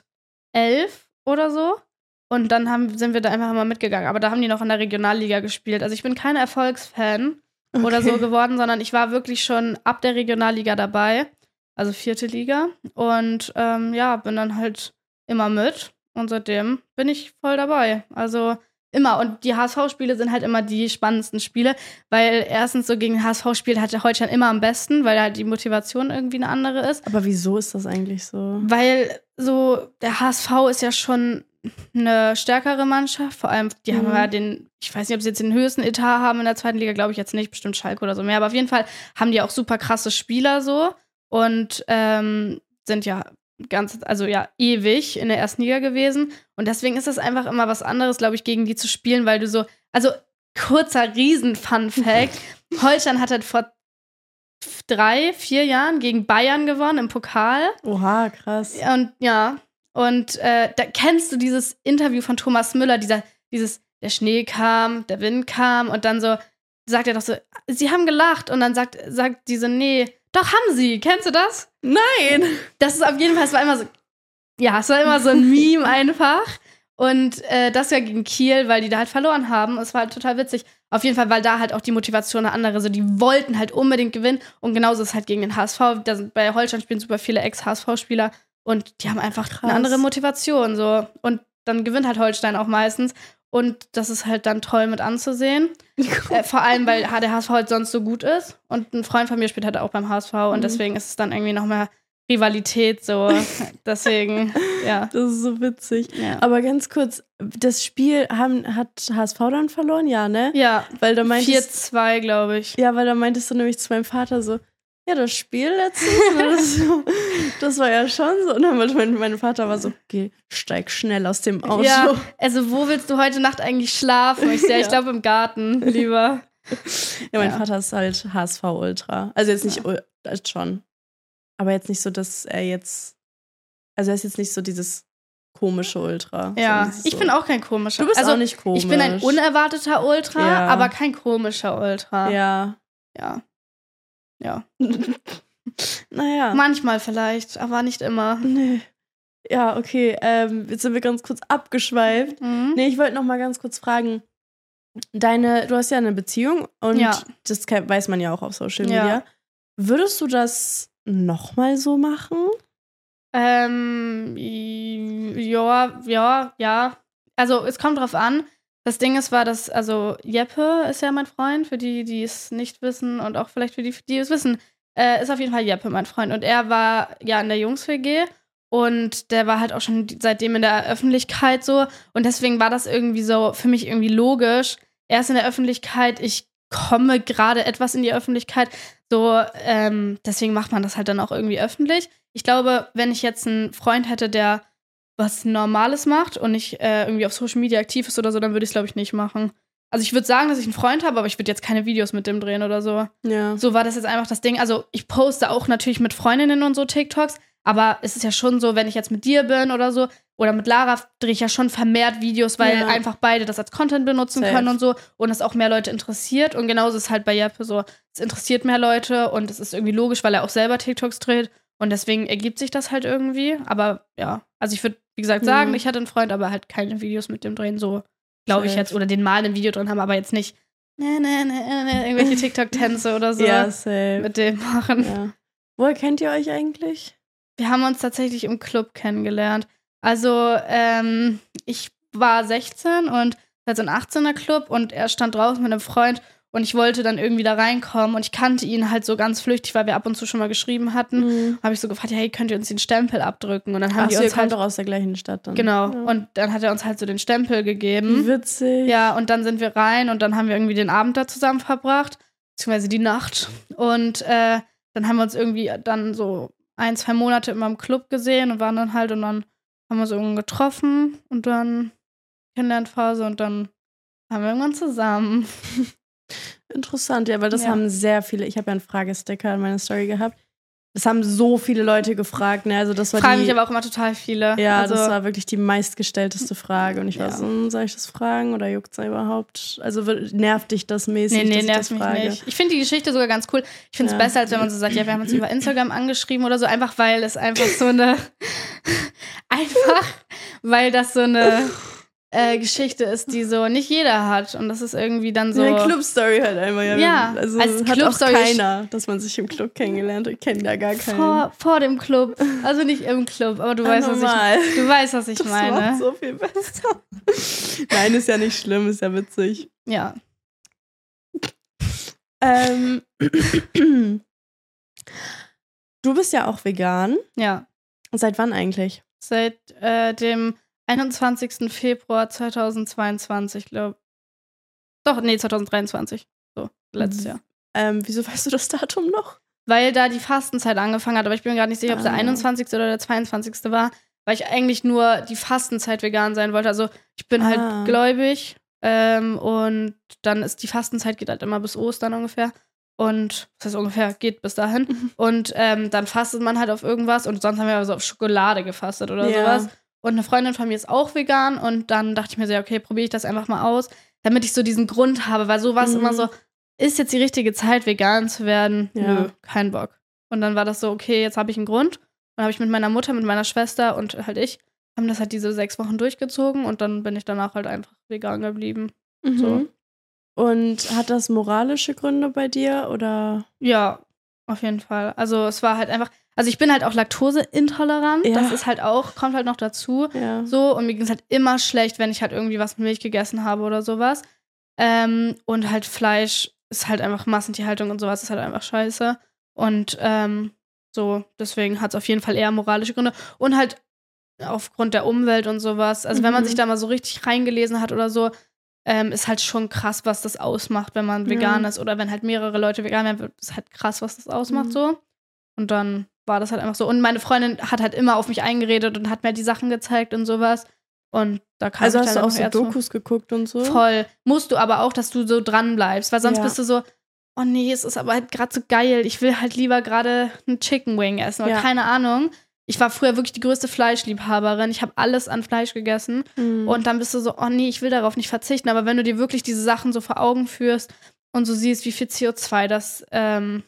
oder so. Und dann haben, sind wir da einfach immer mitgegangen. Aber da haben die noch in der Regionalliga gespielt. Also ich bin kein Erfolgsfan oder so Okay. geworden, sondern ich war wirklich schon ab der Regionalliga dabei. Also vierte Liga. Und ähm, ja, bin dann halt immer mit. Und seitdem bin ich voll dabei. Also immer. Und die H S V-Spiele sind halt immer die spannendsten Spiele, weil erstens so gegen H S V spielt halt der Holstein immer am besten, weil halt die Motivation irgendwie eine andere ist. Aber wieso ist das eigentlich so? Weil so der H S V ist ja schon eine stärkere Mannschaft. Vor allem, die haben Mhm. ja den, ich weiß nicht, ob sie jetzt den höchsten Etat haben in der zweiten Liga, glaube ich jetzt nicht, bestimmt Schalke oder so mehr. Aber auf jeden Fall haben die auch super krasse Spieler so und ähm, sind ja ganz, also ja, ewig in der ersten Liga gewesen. Und deswegen ist es einfach immer was anderes, glaube ich, gegen die zu spielen, weil du so, also kurzer Riesen-Fun-Fact. Holstein hat halt vor drei, vier Jahren gegen Bayern gewonnen im Pokal. Oha, krass. Und ja, und äh, da kennst du dieses Interview von Thomas Müller, dieser, dieses, der Schnee kam, der Wind kam und dann so sagt er doch so, sie haben gelacht und dann sagt, sagt diese, nee, doch haben sie, kennst du das? Nein! Das ist auf jeden Fall, es war immer so, ja, es war immer so ein Meme einfach. Und äh, das ja gegen Kiel, weil die da halt verloren haben. Es war halt total witzig. Auf jeden Fall, weil da halt auch die Motivation eine andere. So, die wollten halt unbedingt gewinnen. Und genauso ist es halt gegen den H S V. Da sind bei Holstein spielen super viele Ex-H S V-Spieler. Und die haben einfach Krass. eine andere Motivation. So. Und dann gewinnt halt Holstein auch meistens. Und das ist halt dann toll mit anzusehen. äh, vor allem, weil der H S V halt sonst so gut ist. Und ein Freund von mir spielt halt auch beim H S V. Und Mhm. deswegen ist es dann irgendwie noch mehr Rivalität. So. Deswegen, ja. Das ist so witzig. Ja. Aber ganz kurz, das Spiel haben, hat H S V dann verloren? Ja, ne? Ja, Weil da meintest, vier zwei, glaube ich. ja, weil da meintest du nämlich zu meinem Vater so, ja, das Spiel letztens, ne, das, so, das war ja schon so. Und dann war mein, mein Vater war so, okay, steig schnell aus dem Auto. Ja, also wo willst du heute Nacht eigentlich schlafen? Ich, ja. ich glaube im Garten lieber. Ja, mein Ja. Vater ist halt H S V-Ultra. Also jetzt nicht, Ja. ul- äh, schon. Aber jetzt nicht so, dass er jetzt, also er ist jetzt nicht so dieses komische Ultra. Ja, sondern es ist ich so, bin auch kein komischer. Du bist also, auch nicht komisch. Ich bin ein unerwarteter Ultra, Ja. aber kein komischer Ultra. Ja. Ja. Ja. Naja. Manchmal vielleicht, aber nicht immer. Nee. Ja, okay. Ähm, jetzt sind wir ganz kurz abgeschweift. Mhm. Nee, ich wollte noch mal ganz kurz fragen. Deine, du hast ja eine Beziehung und Ja. das ke- weiß man ja auch auf Social Ja. Media. Würdest du das nochmal so machen? Ähm, ja, ja, ja. Also es kommt drauf an. Das Ding ist, war das, also Jeppe ist ja mein Freund, für die, die es nicht wissen und auch vielleicht für die, die es wissen. äh, ist auf jeden Fall Jeppe, mein Freund. Und er war ja in der Jungs-W G und der war halt auch schon seitdem in der Öffentlichkeit so. Und deswegen war das irgendwie so für mich irgendwie logisch. Er ist in der Öffentlichkeit, ich komme gerade etwas in die Öffentlichkeit. So, ähm, deswegen macht man das halt dann auch irgendwie öffentlich. Ich glaube, wenn ich jetzt einen Freund hätte, der was Normales macht und nicht äh, irgendwie auf Social Media aktiv ist oder so, dann würde ich es, glaube ich, nicht machen. Also ich würde sagen, dass ich einen Freund habe, aber ich würde jetzt keine Videos mit dem drehen oder so. Ja. So war das jetzt einfach das Ding. Also ich poste auch natürlich mit Freundinnen und so TikToks, aber es ist ja schon so, wenn ich jetzt mit dir bin oder so, oder mit Lara drehe ich ja schon vermehrt Videos, weil Ja. einfach beide das als Content benutzen Safe. können und so und es auch mehr Leute interessiert. Und genauso ist es halt bei Jeppe so, es interessiert mehr Leute und es ist irgendwie logisch, weil er auch selber TikToks dreht und deswegen ergibt sich das halt irgendwie. Aber ja, also ich würde, wie gesagt, sagen, Mhm. ich hatte einen Freund, aber halt keine Videos mit dem drehen, so glaube ich Safe. jetzt. Oder den mal ein Video drin haben, aber jetzt nicht ne, ne, ne, ne, irgendwelche TikTok-Tänze oder so Ja, safe. mit dem machen. Ja. Woher kennt ihr euch eigentlich? Wir haben uns tatsächlich im Club kennengelernt. Also, ähm, ich war sechzehn und war so ein achtzehner Club und er stand draußen mit einem Freund und ich wollte dann irgendwie da reinkommen und ich kannte ihn halt so ganz flüchtig, weil wir ab und zu schon mal geschrieben hatten. Mhm. Habe ich so gefragt, hey, könnt ihr uns den Stempel abdrücken? Und dann haben Ach die so, ihr uns kommt halt, doch aus der gleichen Stadt dann. genau, Ja. und dann hat er uns halt so den Stempel gegeben. Wie witzig. Ja, und dann sind wir rein und dann haben wir irgendwie den Abend da zusammen verbracht, beziehungsweise die Nacht. Und äh, dann haben wir uns irgendwie dann so ein, zwei Monate immer im Club gesehen und waren dann halt und dann haben wir uns irgendwann getroffen und dann Kennenlernphase und dann haben wir irgendwann zusammen. Interessant, ja, weil das Ja. haben sehr viele, ich habe ja einen Fragesticker in meiner Story gehabt. Das haben so viele Leute gefragt, ne? Also das war Fragen die, mich aber auch immer total viele. ja, also, das war wirklich die meistgestellteste Frage. Und ich war Ja. so, hm, soll ich das fragen oder juckt's da überhaupt? Also wird- nervt dich das mäßig, Nee, nee, dass ich nervt das mich frage? nicht. Ich finde die Geschichte sogar ganz cool. Ich finde es Ja. besser, als wenn man so sagt, ja, wir haben uns über Instagram angeschrieben oder so, einfach weil es einfach so eine einfach, weil das so eine äh, Geschichte ist, die so nicht jeder hat. Und das ist irgendwie dann so. Eine Club-Story halt einmal, ja. Ja, also als hat auch Club-Story- keiner, dass man sich im Club kennengelernt hat. Ich kenne da gar keinen. vor, vor dem Club. Also nicht im Club, aber du Ah, weißt, was normal. ich, du weißt, was ich Das meine. macht so viel besser. Nein, ist ja nicht schlimm, ist ja witzig. Ja. Ähm, du bist ja auch vegan. Ja. Seit wann eigentlich? Seit äh, dem einundzwanzigsten Februar zweitausendzweiundzwanzig, glaube ich. Doch, nee, zweitausenddreiundzwanzig. So, letztes Mhm. Jahr. Ähm, wieso weißt du das Datum noch? Weil da die Fastenzeit angefangen hat, aber ich bin mir gerade nicht sicher, ob es der Ah. einundzwanzigste oder der zweiundzwanzigste war, weil ich eigentlich nur die Fastenzeit vegan sein wollte. Also ich bin Ah. halt gläubig ähm, und dann ist die Fastenzeit geht halt immer bis Ostern ungefähr. Und das heißt ungefähr, geht bis dahin. Mhm. Und ähm, dann fastet man halt auf irgendwas und sonst haben wir also auf Schokolade gefastet oder Ja. sowas. Und eine Freundin von mir ist auch vegan und dann dachte ich mir so, ja, okay, probiere ich das einfach mal aus, damit ich so diesen Grund habe, weil so war es Mhm. immer so, ist jetzt die richtige Zeit, vegan zu werden? Ja. Nö, kein Bock. Und dann war das so, okay, jetzt habe ich einen Grund. Und dann habe ich mit meiner Mutter, mit meiner Schwester und halt ich, haben das halt diese sechs Wochen durchgezogen und dann bin ich danach halt einfach vegan geblieben. Mhm. So. Und hat das moralische Gründe bei dir oder? Ja, auf jeden Fall. Also es war halt einfach, also ich bin halt auch laktoseintolerant, Ja. das ist halt auch, kommt halt noch dazu. Ja. So, und mir ging es halt immer schlecht, wenn ich halt irgendwie was mit Milch gegessen habe oder sowas. Ähm, und halt Fleisch ist halt einfach Massentierhaltung und sowas ist halt einfach scheiße. Und ähm, so, deswegen hat es auf jeden Fall eher moralische Gründe. Und halt aufgrund der Umwelt und sowas. Also wenn man Mhm. sich da mal so richtig reingelesen hat oder so, ähm, ist halt schon krass, was das ausmacht, wenn man Ja. vegan ist. Oder wenn halt mehrere Leute vegan werden, ist halt krass, was das ausmacht Mhm. so. Und dann war das halt einfach so. Und meine Freundin hat halt immer auf mich eingeredet und hat mir die Sachen gezeigt und sowas. Und da kam Also ich hast dann du auch einfach so eher zu. Dokus geguckt und so? Voll. Musst du aber auch, dass du so dran bleibst, weil sonst Ja. bist du so, oh nee, es ist aber halt gerade so geil. Ich will halt lieber gerade einen Chicken Wing essen oder Ja. keine Ahnung. Ich war früher wirklich die größte Fleischliebhaberin. Ich habe alles an Fleisch gegessen. Mhm. Und dann bist du so, oh nee, ich will darauf nicht verzichten. Aber wenn du dir wirklich diese Sachen so vor Augen führst und so siehst, wie viel C O zwei das ähm,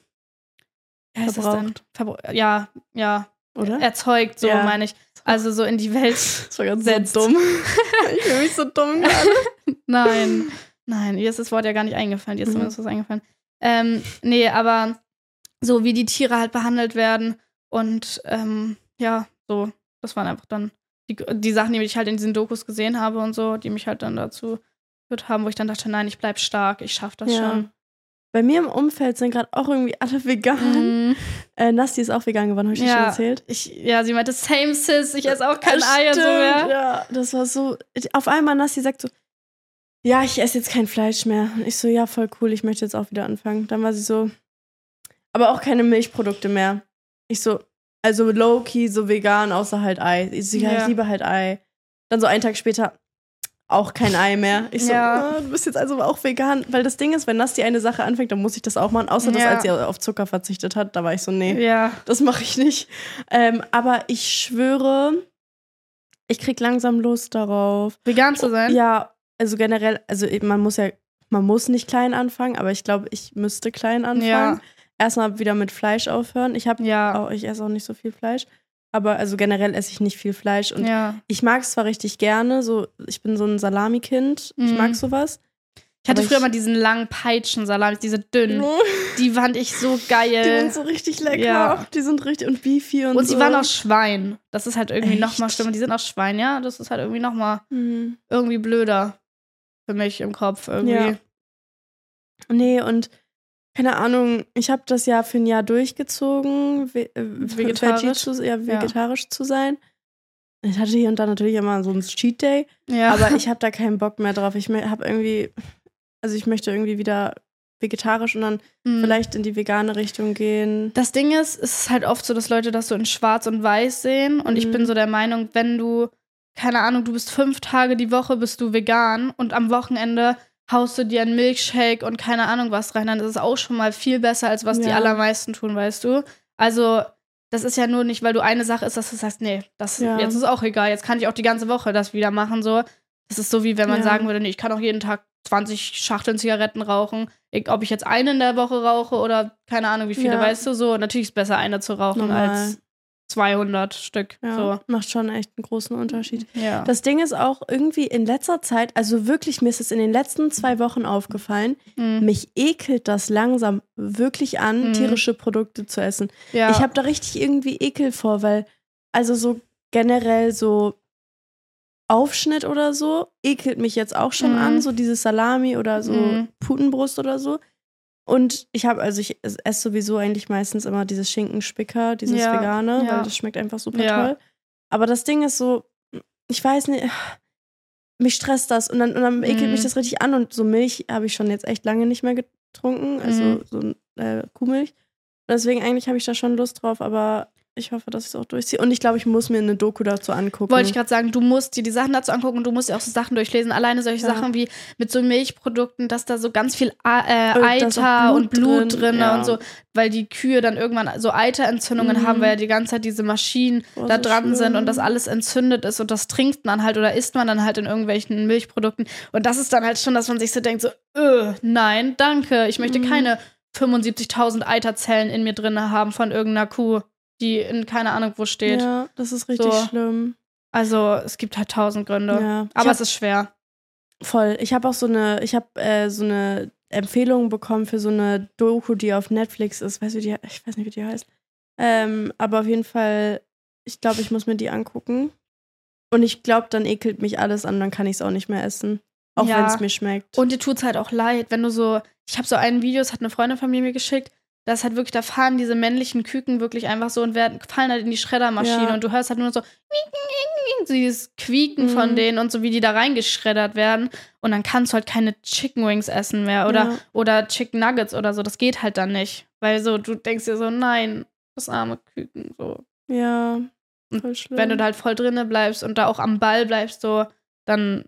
wie heißt das denn? Verbraucht. Verbra- ja, ja, Oder? erzeugt, so Ja. meine ich. Also so in die Welt. Das war ganz setzt. so dumm. Ich fühle mich so dumm gerade. Nein, nein, ihr ist das Wort ja gar nicht eingefallen. Dir ist Mhm. zumindest was eingefallen. Ähm, nee, aber so wie die Tiere halt behandelt werden und ähm, ja, so, das waren einfach dann die, die Sachen, die ich halt in diesen Dokus gesehen habe und so, die mich halt dann dazu geführt haben, wo ich dann dachte, nein, ich bleib stark, ich schaff das Ja. schon. bei mir im Umfeld sind gerade auch irgendwie alle vegan. Mm. Äh, Nasti ist auch vegan geworden, habe ich ja, dir schon erzählt? Ich, ja, sie meinte, same sis, ich esse auch kein Ei und so mehr. Ja, das war so, auf einmal Nasti sagt so, ja, ich esse jetzt kein Fleisch mehr. Und ich so, ja, voll cool, ich möchte jetzt auch wieder anfangen. Dann war sie so, aber auch keine Milchprodukte mehr. Ich so, also low-key, so vegan, außer halt Ei. Ich so, ja, ja. ich liebe halt Ei. Dann so einen Tag später, auch kein Ei mehr. Ich so, ja. oh, du bist jetzt also auch vegan. Weil das Ding ist, wenn Nasti eine Sache anfängt, dann muss ich das auch machen. Außer, dass ja. als sie auf Zucker verzichtet hat, da war ich so, nee, ja. das mache ich nicht. Ähm, aber ich schwöre, ich krieg langsam Lust darauf. Vegan zu sein? Ja, also generell, also man muss ja, man muss nicht klein anfangen, aber ich glaube, ich müsste klein anfangen. Ja. Erstmal wieder mit Fleisch aufhören. Ich habe ja. auch, ich esse auch nicht so viel Fleisch. Aber also generell esse ich nicht viel Fleisch. Und ja. ich mag es zwar richtig gerne, so, ich bin so ein Salami-Kind, mhm. ich mag sowas. Ich hatte früher ich, mal diesen langen Peitschen-Salami, diese dünnen. Die fand ich so geil. Die sind so richtig lecker. Ja. Die sind richtig, und beefy und, und so. Und sie waren aus Schwein. Das ist halt irgendwie nochmal schlimmer. Die sind aus Schwein, ja. Das ist halt irgendwie nochmal mhm. irgendwie blöder für mich im Kopf irgendwie. Ja. Nee, und keine Ahnung, ich habe das ja für ein Jahr durchgezogen, ve- vegetarisch, zu, ja, vegetarisch ja. zu sein. Ich hatte hier und da natürlich immer so einen Cheat Day, ja. aber ich habe da keinen Bock mehr drauf. Ich habe irgendwie, also ich möchte irgendwie wieder vegetarisch und dann mhm. vielleicht in die vegane Richtung gehen. Das Ding ist, es ist halt oft so, dass Leute das so in schwarz und weiß sehen und mhm. ich bin so der Meinung, wenn du, keine Ahnung, du bist fünf Tage die Woche, bist du vegan und am Wochenende haust du dir einen Milkshake und keine Ahnung was rein, dann ist es auch schon mal viel besser, als was ja. die allermeisten tun, weißt du? Also, das ist ja nur nicht, weil du eine Sache ist, dass du sagst, nee, das, ja. jetzt ist auch egal, jetzt kann ich auch die ganze Woche das wieder machen, so. Das ist so, wie wenn man ja. sagen würde, nee, ich kann auch jeden Tag zwanzig Schachteln Zigaretten rauchen, ob ich jetzt eine in der Woche rauche oder keine Ahnung wie viele, ja. weißt du, so. Natürlich ist es besser, eine zu rauchen Normal. als zweihundert Stück. Ja, so. Macht schon echt einen großen Unterschied. Ja. Das Ding ist auch irgendwie in letzter Zeit, also wirklich, mir ist es in den letzten zwei Wochen aufgefallen, mhm. mich ekelt das langsam wirklich an, mhm. tierische Produkte zu essen. Ja. Ich habe da richtig irgendwie Ekel vor, weil also so generell so Aufschnitt oder so ekelt mich jetzt auch schon mhm. an, so dieses Salami oder so mhm. Putenbrust oder so. Und ich habe, also ich esse sowieso eigentlich meistens immer dieses Schinkenspicker, dieses ja, Vegane, ja. weil das schmeckt einfach super ja. toll. Aber das Ding ist so, ich weiß nicht, mich stresst das und dann, und dann ekelt mm. mich das richtig an. Und so Milch habe ich schon jetzt echt lange nicht mehr getrunken, also mm. so äh, Kuhmilch. Deswegen eigentlich habe ich da schon Lust drauf, aber ich hoffe, dass ich es auch durchziehe. Und ich glaube, ich muss mir eine Doku dazu angucken. Wollte ich gerade sagen, du musst dir die Sachen dazu angucken und du musst dir auch so Sachen durchlesen. Alleine solche ja. Sachen wie mit so Milchprodukten, dass da so ganz viel A- äh, Eiter und Blut drin, drin ja. und so, weil die Kühe dann irgendwann so Eiterentzündungen mhm. haben, weil ja die ganze Zeit diese Maschinen oh, da dran schlimm. sind und das alles entzündet ist und das trinkt man halt oder isst man dann halt in irgendwelchen Milchprodukten. Und das ist dann halt schon, dass man sich so denkt, so, öh, nein, danke, ich möchte mhm. keine fünfundsiebzigtausend Eiterzellen in mir drin haben von irgendeiner Kuh, die in keine Ahnung wo steht. Ja, das ist richtig so. schlimm. Also es gibt halt tausend Gründe. Ja. Aber hab, es ist schwer. Voll. Ich habe auch so eine, ich habe äh, so eine Empfehlung bekommen für so eine Doku, die auf Netflix ist. Weißt du, die, ich weiß nicht, wie die heißt. Ähm, aber auf jeden Fall, ich glaube, ich muss mir die angucken. Und ich glaube, dann ekelt mich alles an, dann kann ich es auch nicht mehr essen. Auch ja. wenn es mir schmeckt. Und dir tut's halt auch leid, wenn du so, ich habe so ein Video, das hat eine Freundin von mir mir geschickt, das halt wirklich, da fahren diese männlichen Küken wirklich einfach so und werden, fallen halt in die Schreddermaschine ja. und du hörst halt nur so so dieses Quieken mhm. von denen und so, wie die da reingeschreddert werden und dann kannst du halt keine Chicken Wings essen mehr oder, ja. oder Chicken Nuggets oder so, das geht halt dann nicht, weil so, du denkst dir so, nein, das arme Küken, so. Ja, voll und schlimm. Wenn du da halt voll drinne bleibst und da auch am Ball bleibst, so, dann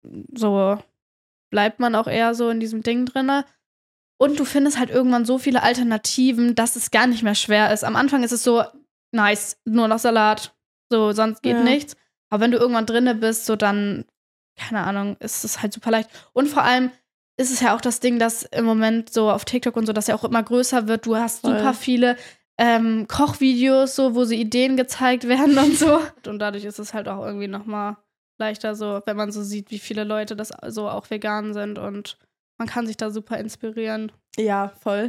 so bleibt man auch eher so in diesem Ding drinne. Und du findest halt irgendwann so viele Alternativen, dass es gar nicht mehr schwer ist. Am Anfang ist es so, nice, nur noch Salat, so, sonst geht ja. nichts. Aber wenn du irgendwann drinne bist, so dann, keine Ahnung, ist es halt super leicht. Und vor allem ist es ja auch das Ding, dass im Moment so auf TikTok und so, dass ja auch immer größer wird. Du hast Voll. super viele ähm, Kochvideos, so, wo so Ideen gezeigt werden und so. Und dadurch ist es halt auch irgendwie nochmal leichter, so, wenn man so sieht, wie viele Leute das so auch vegan sind und man kann sich da super inspirieren. Ja, voll.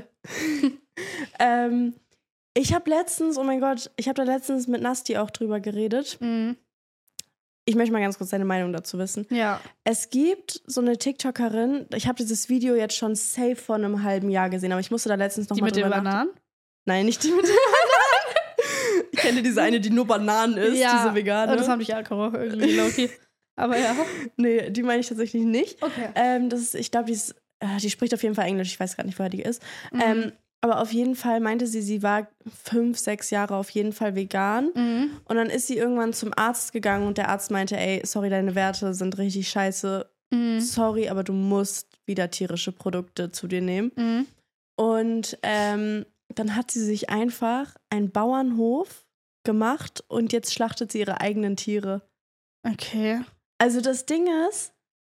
ähm, ich habe letztens, oh mein Gott, ich habe da letztens mit Nasti auch drüber geredet. Mhm. ich möchte mal ganz kurz deine Meinung dazu wissen. Ja. Es gibt so eine TikTokerin, ich habe dieses Video jetzt schon safe vor einem halben Jahr gesehen, aber ich musste da letztens noch die mal drüber drüber nachdenken. Bananen? Nein, nicht die mit den Bananen. Ich kenne diese eine, die nur Bananen isst, ja, diese vegane. Oh, das habe ich auch irgendwie, Loki. Aber ja. Nee, die meine ich tatsächlich nicht. Okay. Ähm, das ist, ich glaube, die, ist, äh, die spricht auf jeden Fall Englisch. Ich weiß gerade nicht, woher die ist. Mhm. Ähm, aber auf jeden Fall meinte sie, sie war fünf, sechs Jahre auf jeden Fall vegan. Mhm. Und dann ist sie irgendwann zum Arzt gegangen und der Arzt meinte, ey, sorry, deine Werte sind richtig scheiße. Mhm. Sorry, aber du musst wieder tierische Produkte zu dir nehmen. Mhm. Und ähm, dann hat sie sich einfach einen Bauernhof gemacht und jetzt schlachtet sie ihre eigenen Tiere. Okay. Also das Ding ist,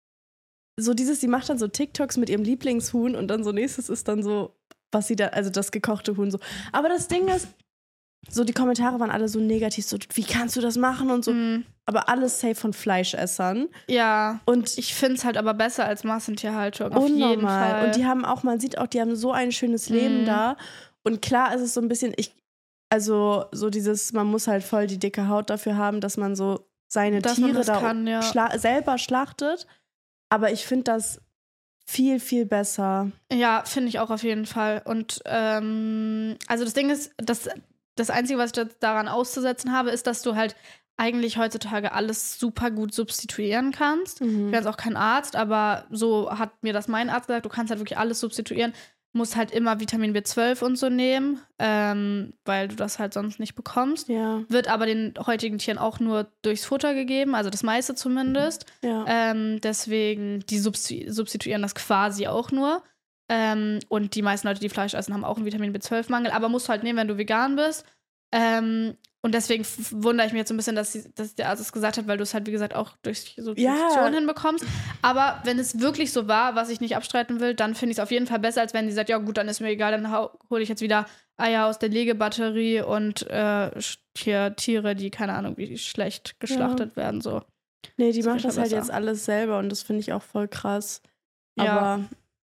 so dieses, sie macht dann so TikToks mit ihrem Lieblingshuhn und dann so nächstes ist dann so, was sie da, also das gekochte Huhn so. Aber das Ding ist, so die Kommentare waren alle so negativ, so wie kannst du das machen und so. Mhm. Aber alles safe von Fleischessern. Ja. Und ich finde es halt aber besser als Massentierhaltung. Auf jeden Fall. Und die haben auch, man sieht auch, die haben so ein schönes Leben Mhm. da. Und klar ist es so ein bisschen, ich, also so dieses, man muss halt voll die dicke Haut dafür haben, dass man so seine Dass man Tiere das da kann, ja. schla- selber schlachtet. Aber ich finde das viel, viel besser. Ja, finde ich auch auf jeden Fall. Und ähm, also das Ding ist, das, das Einzige, was ich da- daran auszusetzen habe, ist, dass du halt eigentlich heutzutage alles super gut substituieren kannst. Ich bin jetzt auch kein Arzt, aber so hat mir das mein Arzt gesagt, du kannst halt wirklich alles substituieren. Musst halt immer Vitamin B zwölf und so nehmen, ähm, weil du das halt sonst nicht bekommst. Ja. Wird aber den heutigen Tieren auch nur durchs Futter gegeben, also das meiste zumindest. Ja. Ähm, deswegen, die substi- substituieren das quasi auch nur. Ähm, und die meisten Leute, die Fleisch essen, haben auch einen Vitamin B zwölf Mangel, aber musst du halt nehmen, wenn du vegan bist. Ähm, und deswegen f- wundere ich mich jetzt so ein bisschen, dass, sie, dass der Arzt es gesagt hat, weil du es halt, wie gesagt, auch durch Substitution Ja. hinbekommst. Aber wenn es wirklich so war, was ich nicht abstreiten will, dann finde ich es auf jeden Fall besser, als wenn sie sagt, ja gut, dann ist mir egal, dann hole ich jetzt wieder Eier aus der Legebatterie und äh, hier Tiere, die, keine Ahnung, wie schlecht geschlachtet ja. werden. So. Nee, die Das macht ist das halt besser. jetzt alles selber und das finde ich auch voll krass. Ja. Aber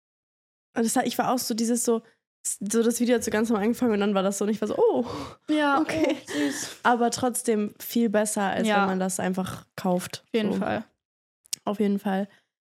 das, ich war auch so dieses so, so das Video hat so ganz am angefangen und dann war das so und ich war so, oh, Ja, okay. oh, süß. Aber trotzdem viel besser, als Ja. wenn man das einfach kauft. Auf jeden so. Fall. Auf jeden Fall.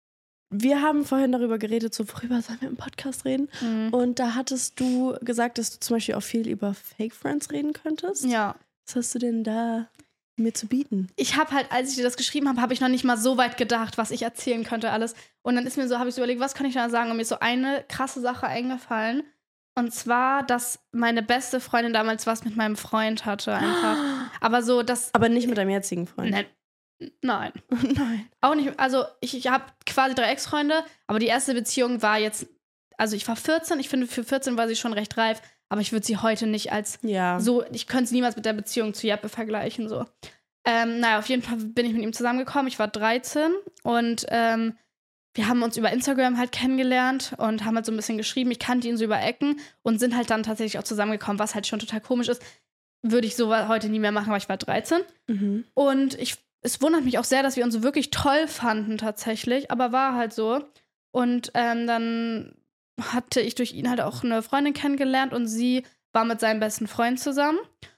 Wir haben vorhin darüber geredet, so worüber sollen wir im Podcast reden? Mhm. Und da hattest du gesagt, dass du zum Beispiel auch viel über Fake Friends reden könntest. Ja. Was hast du denn da mir zu bieten? Ich habe halt, als ich dir das geschrieben habe, habe ich noch nicht mal so weit gedacht, was ich erzählen könnte alles. Und dann ist mir so, habe ich so überlegt, was kann ich da sagen? Und mir ist so eine krasse Sache eingefallen. Und zwar, dass meine beste Freundin damals was mit meinem Freund hatte einfach. Aber so, dass... Aber nicht mit deinem jetzigen Freund. Ne, nein. Nein. Auch nicht, also ich, ich habe quasi drei Ex-Freunde, aber die erste Beziehung war jetzt, also ich war vierzehn, ich finde für vierzehn war sie schon recht reif, aber ich würde sie heute nicht als Ja. so, ich könnte sie niemals mit der Beziehung zu Jeppe vergleichen, so. Ähm, naja, auf jeden Fall bin ich mit ihm zusammengekommen, ich war dreizehn und ähm, wir haben uns über Instagram halt kennengelernt und haben halt so ein bisschen geschrieben, ich kannte ihn so über Ecken und sind halt dann tatsächlich auch zusammengekommen, was halt schon total komisch ist, würde ich so heute nie mehr machen, aber ich war dreizehn Mhm. und ich es wundert mich auch sehr, dass wir uns so wirklich toll fanden tatsächlich, aber war halt so. Und ähm, dann hatte ich durch ihn halt auch eine Freundin kennengelernt und sie war mit seinem besten Freund zusammen.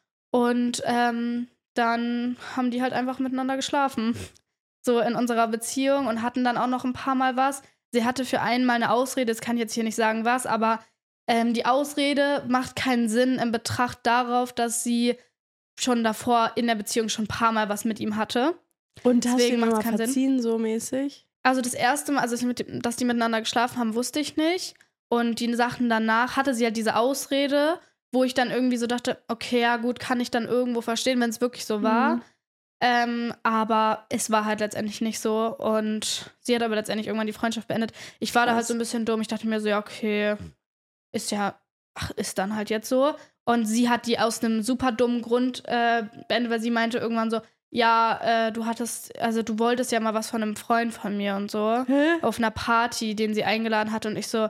Und ähm, dann haben die halt einfach miteinander geschlafen. So in unserer Beziehung und hatten dann auch noch ein paar Mal was. Sie hatte für einmal eine Ausrede, das kann ich jetzt hier nicht sagen was, aber ähm, die Ausrede macht keinen Sinn in Betracht darauf, dass sie schon davor in der Beziehung schon ein paar Mal was mit ihm hatte. Und hast du Deswegen ihm macht's mal keinen Sinn. verziehen, so mäßig? Also das erste Mal, also ich mit dem, dass die miteinander geschlafen haben, wusste ich nicht. Und die Sachen danach hatte sie halt diese Ausrede, wo ich dann irgendwie so dachte, okay, ja gut, kann ich dann irgendwo verstehen, wenn es wirklich so war. Mhm. Ähm, aber es war halt letztendlich nicht so. Und sie hat aber letztendlich irgendwann die Freundschaft beendet. Ich war da Krass. halt so ein bisschen dumm. Ich dachte mir so, ja, okay, ist ja, ach, ist dann halt jetzt so. Und sie hat die aus einem super dummen Grund äh, beendet, weil sie meinte irgendwann so, ja, äh, du hattest, also du wolltest ja mal was von einem Freund von mir und so. Hä? Auf einer Party, den sie eingeladen hatte. Und ich so,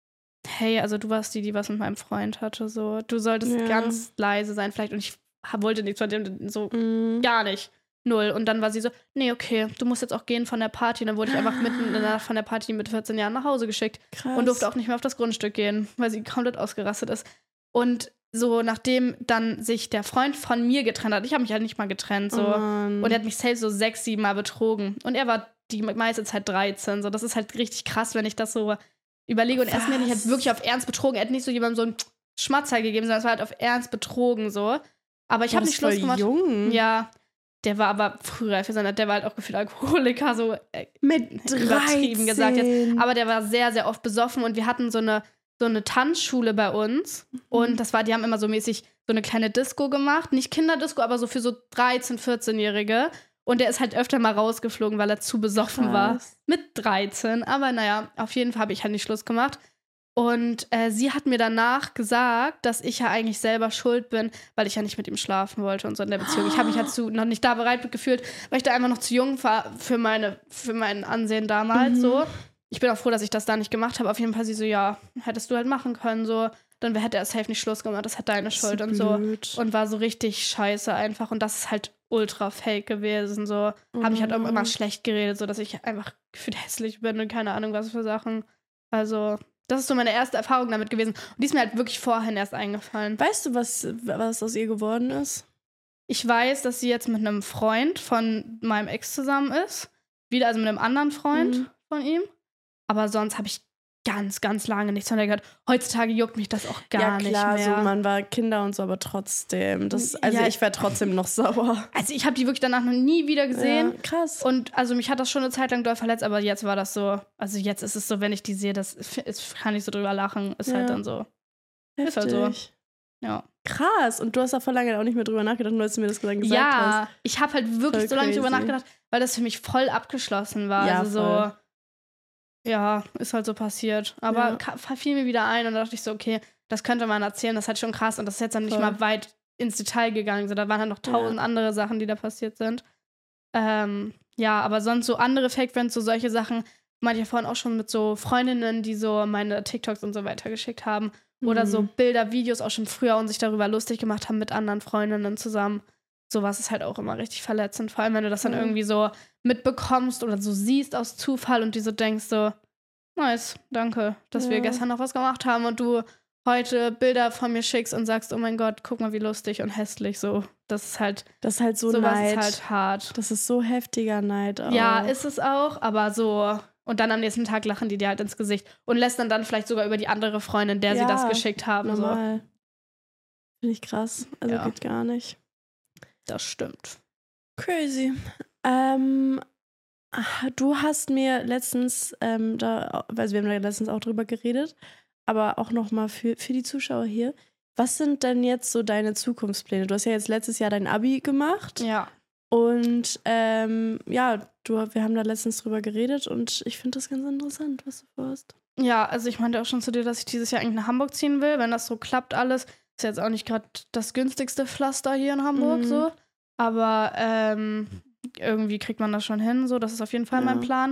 hey, also du warst die, die was mit meinem Freund hatte. So, du solltest Ja. ganz leise sein vielleicht. Und ich hab- wollte nichts von dem, so Mhm. gar nicht. Null. Und dann war sie so, nee, okay, du musst jetzt auch gehen von der Party. Und dann wurde ich einfach mitten in der Nacht von der Party mit vierzehn Jahren nach Hause geschickt. Krass. Und durfte auch nicht mehr auf das Grundstück gehen, weil sie komplett ausgerastet ist. Und so nachdem dann sich der Freund von mir getrennt hat, ich habe mich halt nicht mal getrennt, so. Oh und er hat mich safe so sechs, sieben Mal betrogen. Und er war die meiste Zeit dreizehn. So, das ist halt richtig krass, wenn ich das so überlege. Und er ist mir nicht halt wirklich auf Ernst betrogen. Er hat nicht so jemandem so einen Schmatzer gegeben, sondern es war halt auf Ernst betrogen, so. Aber ich habe nicht Schluss gemacht. Jung. Ja, der war aber früher für seine, der war halt auch gefühlt Alkoholiker, so äh, mit übertrieben gesagt jetzt. Aber der war sehr, sehr oft besoffen und wir hatten so eine, so eine Tanzschule bei uns. Mhm. Und das war, die haben immer so mäßig so eine kleine Disco gemacht. Nicht Kinderdisco, aber so für so dreizehn-, vierzehn-Jährige. Und der ist halt öfter mal rausgeflogen, weil er zu besoffen Krass. war. Mit dreizehn. Aber naja, auf jeden Fall habe ich halt nicht Schluss gemacht. Und äh, sie hat mir danach gesagt, dass ich ja eigentlich selber schuld bin, weil ich ja nicht mit ihm schlafen wollte und so in der Beziehung. Ich habe mich halt zu, noch nicht da bereit gefühlt, weil ich da einfach noch zu jung war für, meine, für mein Ansehen damals. Mhm. So. Ich bin auch froh, dass ich das da nicht gemacht habe. Auf jeden Fall sie so, ja, hättest du halt machen können. So. Dann hätte er safe nicht Schluss gemacht. Das hat deine Schuld und so. Und war so richtig scheiße einfach. Und das ist halt ultra fake gewesen. So. Mhm. Habe ich halt auch immer schlecht geredet, so dass ich einfach gefühlt hässlich bin und keine Ahnung was für Sachen. Also das ist so meine erste Erfahrung damit gewesen. Und die ist mir halt wirklich vorhin erst eingefallen. Weißt du, was, was aus ihr geworden ist? Ich weiß, dass sie jetzt mit einem Freund von meinem Ex zusammen ist. Wieder also mit einem anderen Freund mhm. von ihm. Aber sonst habe ich ganz, ganz lange nichts von der gehört. Heutzutage juckt mich das auch gar nicht mehr. Ja klar, so man war Kinder und so, aber trotzdem. Das, also ja, ich wäre trotzdem noch sauer. Also ich habe die wirklich danach noch nie wieder gesehen. Ja, krass. Und also mich hat das schon eine Zeit lang doll verletzt, aber jetzt war das so, also jetzt ist es so, wenn ich die sehe, das ist, kann ich so drüber lachen. Ist ja. halt dann so. Heftig. Ist halt so. Ja. Krass. Und du hast da vor lange auch nicht mehr drüber nachgedacht, nur als du mir das gesagt ja, hast. Ja, ich habe halt wirklich voll so lange drüber nachgedacht, weil das für mich voll abgeschlossen war. Ja, also voll. so. Ja, ist halt so passiert. Aber ja. fiel mir wieder ein und da dachte ich so, okay, das könnte man erzählen, das ist halt schon krass. Und das ist jetzt dann nicht Voll. mal weit ins Detail gegangen. So, da waren halt noch tausend ja. andere Sachen, die da passiert sind. Ähm, ja, aber sonst so andere Fake-Friends, so solche Sachen, meinte ich ja vorhin auch schon mit so Freundinnen, die so meine TikToks und so weiter geschickt haben. Mhm. Oder so Bilder, Videos auch schon früher und sich darüber lustig gemacht haben mit anderen Freundinnen zusammen. Sowas ist halt auch immer richtig verletzend. Vor allem, wenn du das dann mhm. irgendwie so mitbekommst oder so siehst aus Zufall und die so denkst so, nice, danke, dass ja. wir gestern noch was gemacht haben und du heute Bilder von mir schickst und sagst, oh mein Gott, guck mal, wie lustig und hässlich so. Das ist halt, das ist halt so sowas Neid. ist halt hart. Das ist so heftiger Neid auch. Ja, ist es auch, aber so. Und dann am nächsten Tag lachen die dir halt ins Gesicht und lästern dann vielleicht sogar über die andere Freundin, der ja, sie das geschickt haben. Normal. So. Finde ich krass. Also ja. geht gar nicht. Das stimmt. Crazy. Ähm, du hast mir letztens, ähm, da, also wir haben da letztens auch drüber geredet, aber auch nochmal für, für die Zuschauer hier. Was sind denn jetzt so deine Zukunftspläne? Du hast ja jetzt letztes Jahr dein Abi gemacht. Ja. Und ähm, ja, du, wir haben da letztens drüber geredet und ich finde das ganz interessant, was du vorhast. Ja, also ich meinte auch schon zu dir, dass ich dieses Jahr eigentlich nach Hamburg ziehen will, wenn das so klappt alles. Ist jetzt auch nicht gerade das günstigste Pflaster hier in Hamburg, mhm. so. Aber ähm, irgendwie kriegt man das schon hin, so. Das ist auf jeden Fall ja. mein Plan.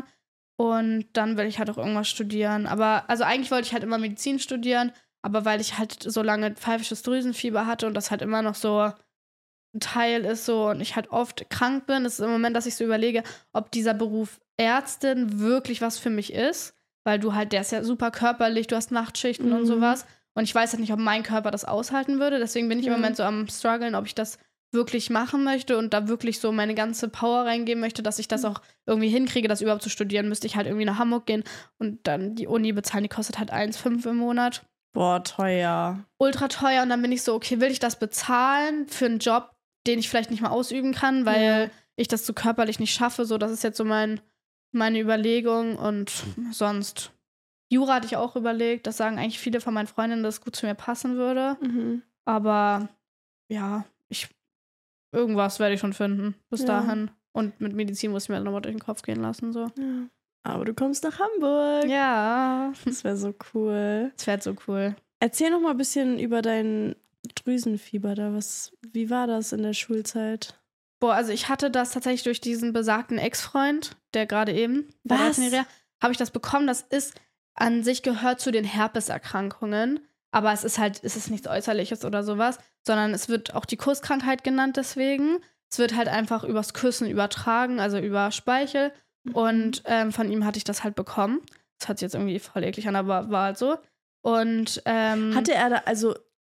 Und dann will ich halt auch irgendwas studieren. Aber, also eigentlich wollte ich halt immer Medizin studieren, aber weil ich halt so lange pfeifisches Drüsenfieber hatte und das halt immer noch so ein Teil ist so und ich halt oft krank bin, ist im Moment, dass ich so überlege, ob dieser Beruf Ärztin wirklich was für mich ist. Weil du halt, der ist ja super körperlich, du hast Nachtschichten mhm. und sowas. Und ich weiß halt nicht, ob mein Körper das aushalten würde. Deswegen bin ich mhm. im Moment so am struggeln, ob ich das wirklich machen möchte und da wirklich so meine ganze Power reingeben möchte, dass ich das auch irgendwie hinkriege, das überhaupt zu studieren, müsste ich halt irgendwie nach Hamburg gehen und dann die Uni bezahlen. Die kostet halt eins Komma fünf im Monat. Boah, teuer. Ultra teuer. Und dann bin ich so, okay, will ich das bezahlen für einen Job, den ich vielleicht nicht mal ausüben kann, weil ja. ich das so körperlich nicht schaffe. So, das ist jetzt so mein, meine Überlegung. Und sonst Jura hatte ich auch überlegt. Das sagen eigentlich viele von meinen Freundinnen, dass es gut zu mir passen würde. Mhm. Aber ja, ich irgendwas werde ich schon finden bis ja. dahin. Und mit Medizin muss ich mir nochmal durch den Kopf gehen lassen. So. Ja. Aber du kommst nach Hamburg. Ja. Das wäre so cool. Das wäre so cool. Erzähl noch mal ein bisschen über dein Drüsenfieber da. Was, wie war das in der Schulzeit? Boah, also ich hatte das tatsächlich durch diesen besagten Ex-Freund, der gerade eben, was? habe ich das bekommen. Das ist an sich gehört zu den Herpeserkrankungen. Aber es ist halt, es ist nichts Äußerliches oder sowas, sondern es wird auch die Kusskrankheit genannt deswegen. Es wird halt einfach übers Küssen übertragen, also über Speichel. Mhm. Und ähm, von ihm hatte ich das halt bekommen. Das hört sich jetzt irgendwie voll eklig an, aber war halt so. Und ähm, hatte er da, also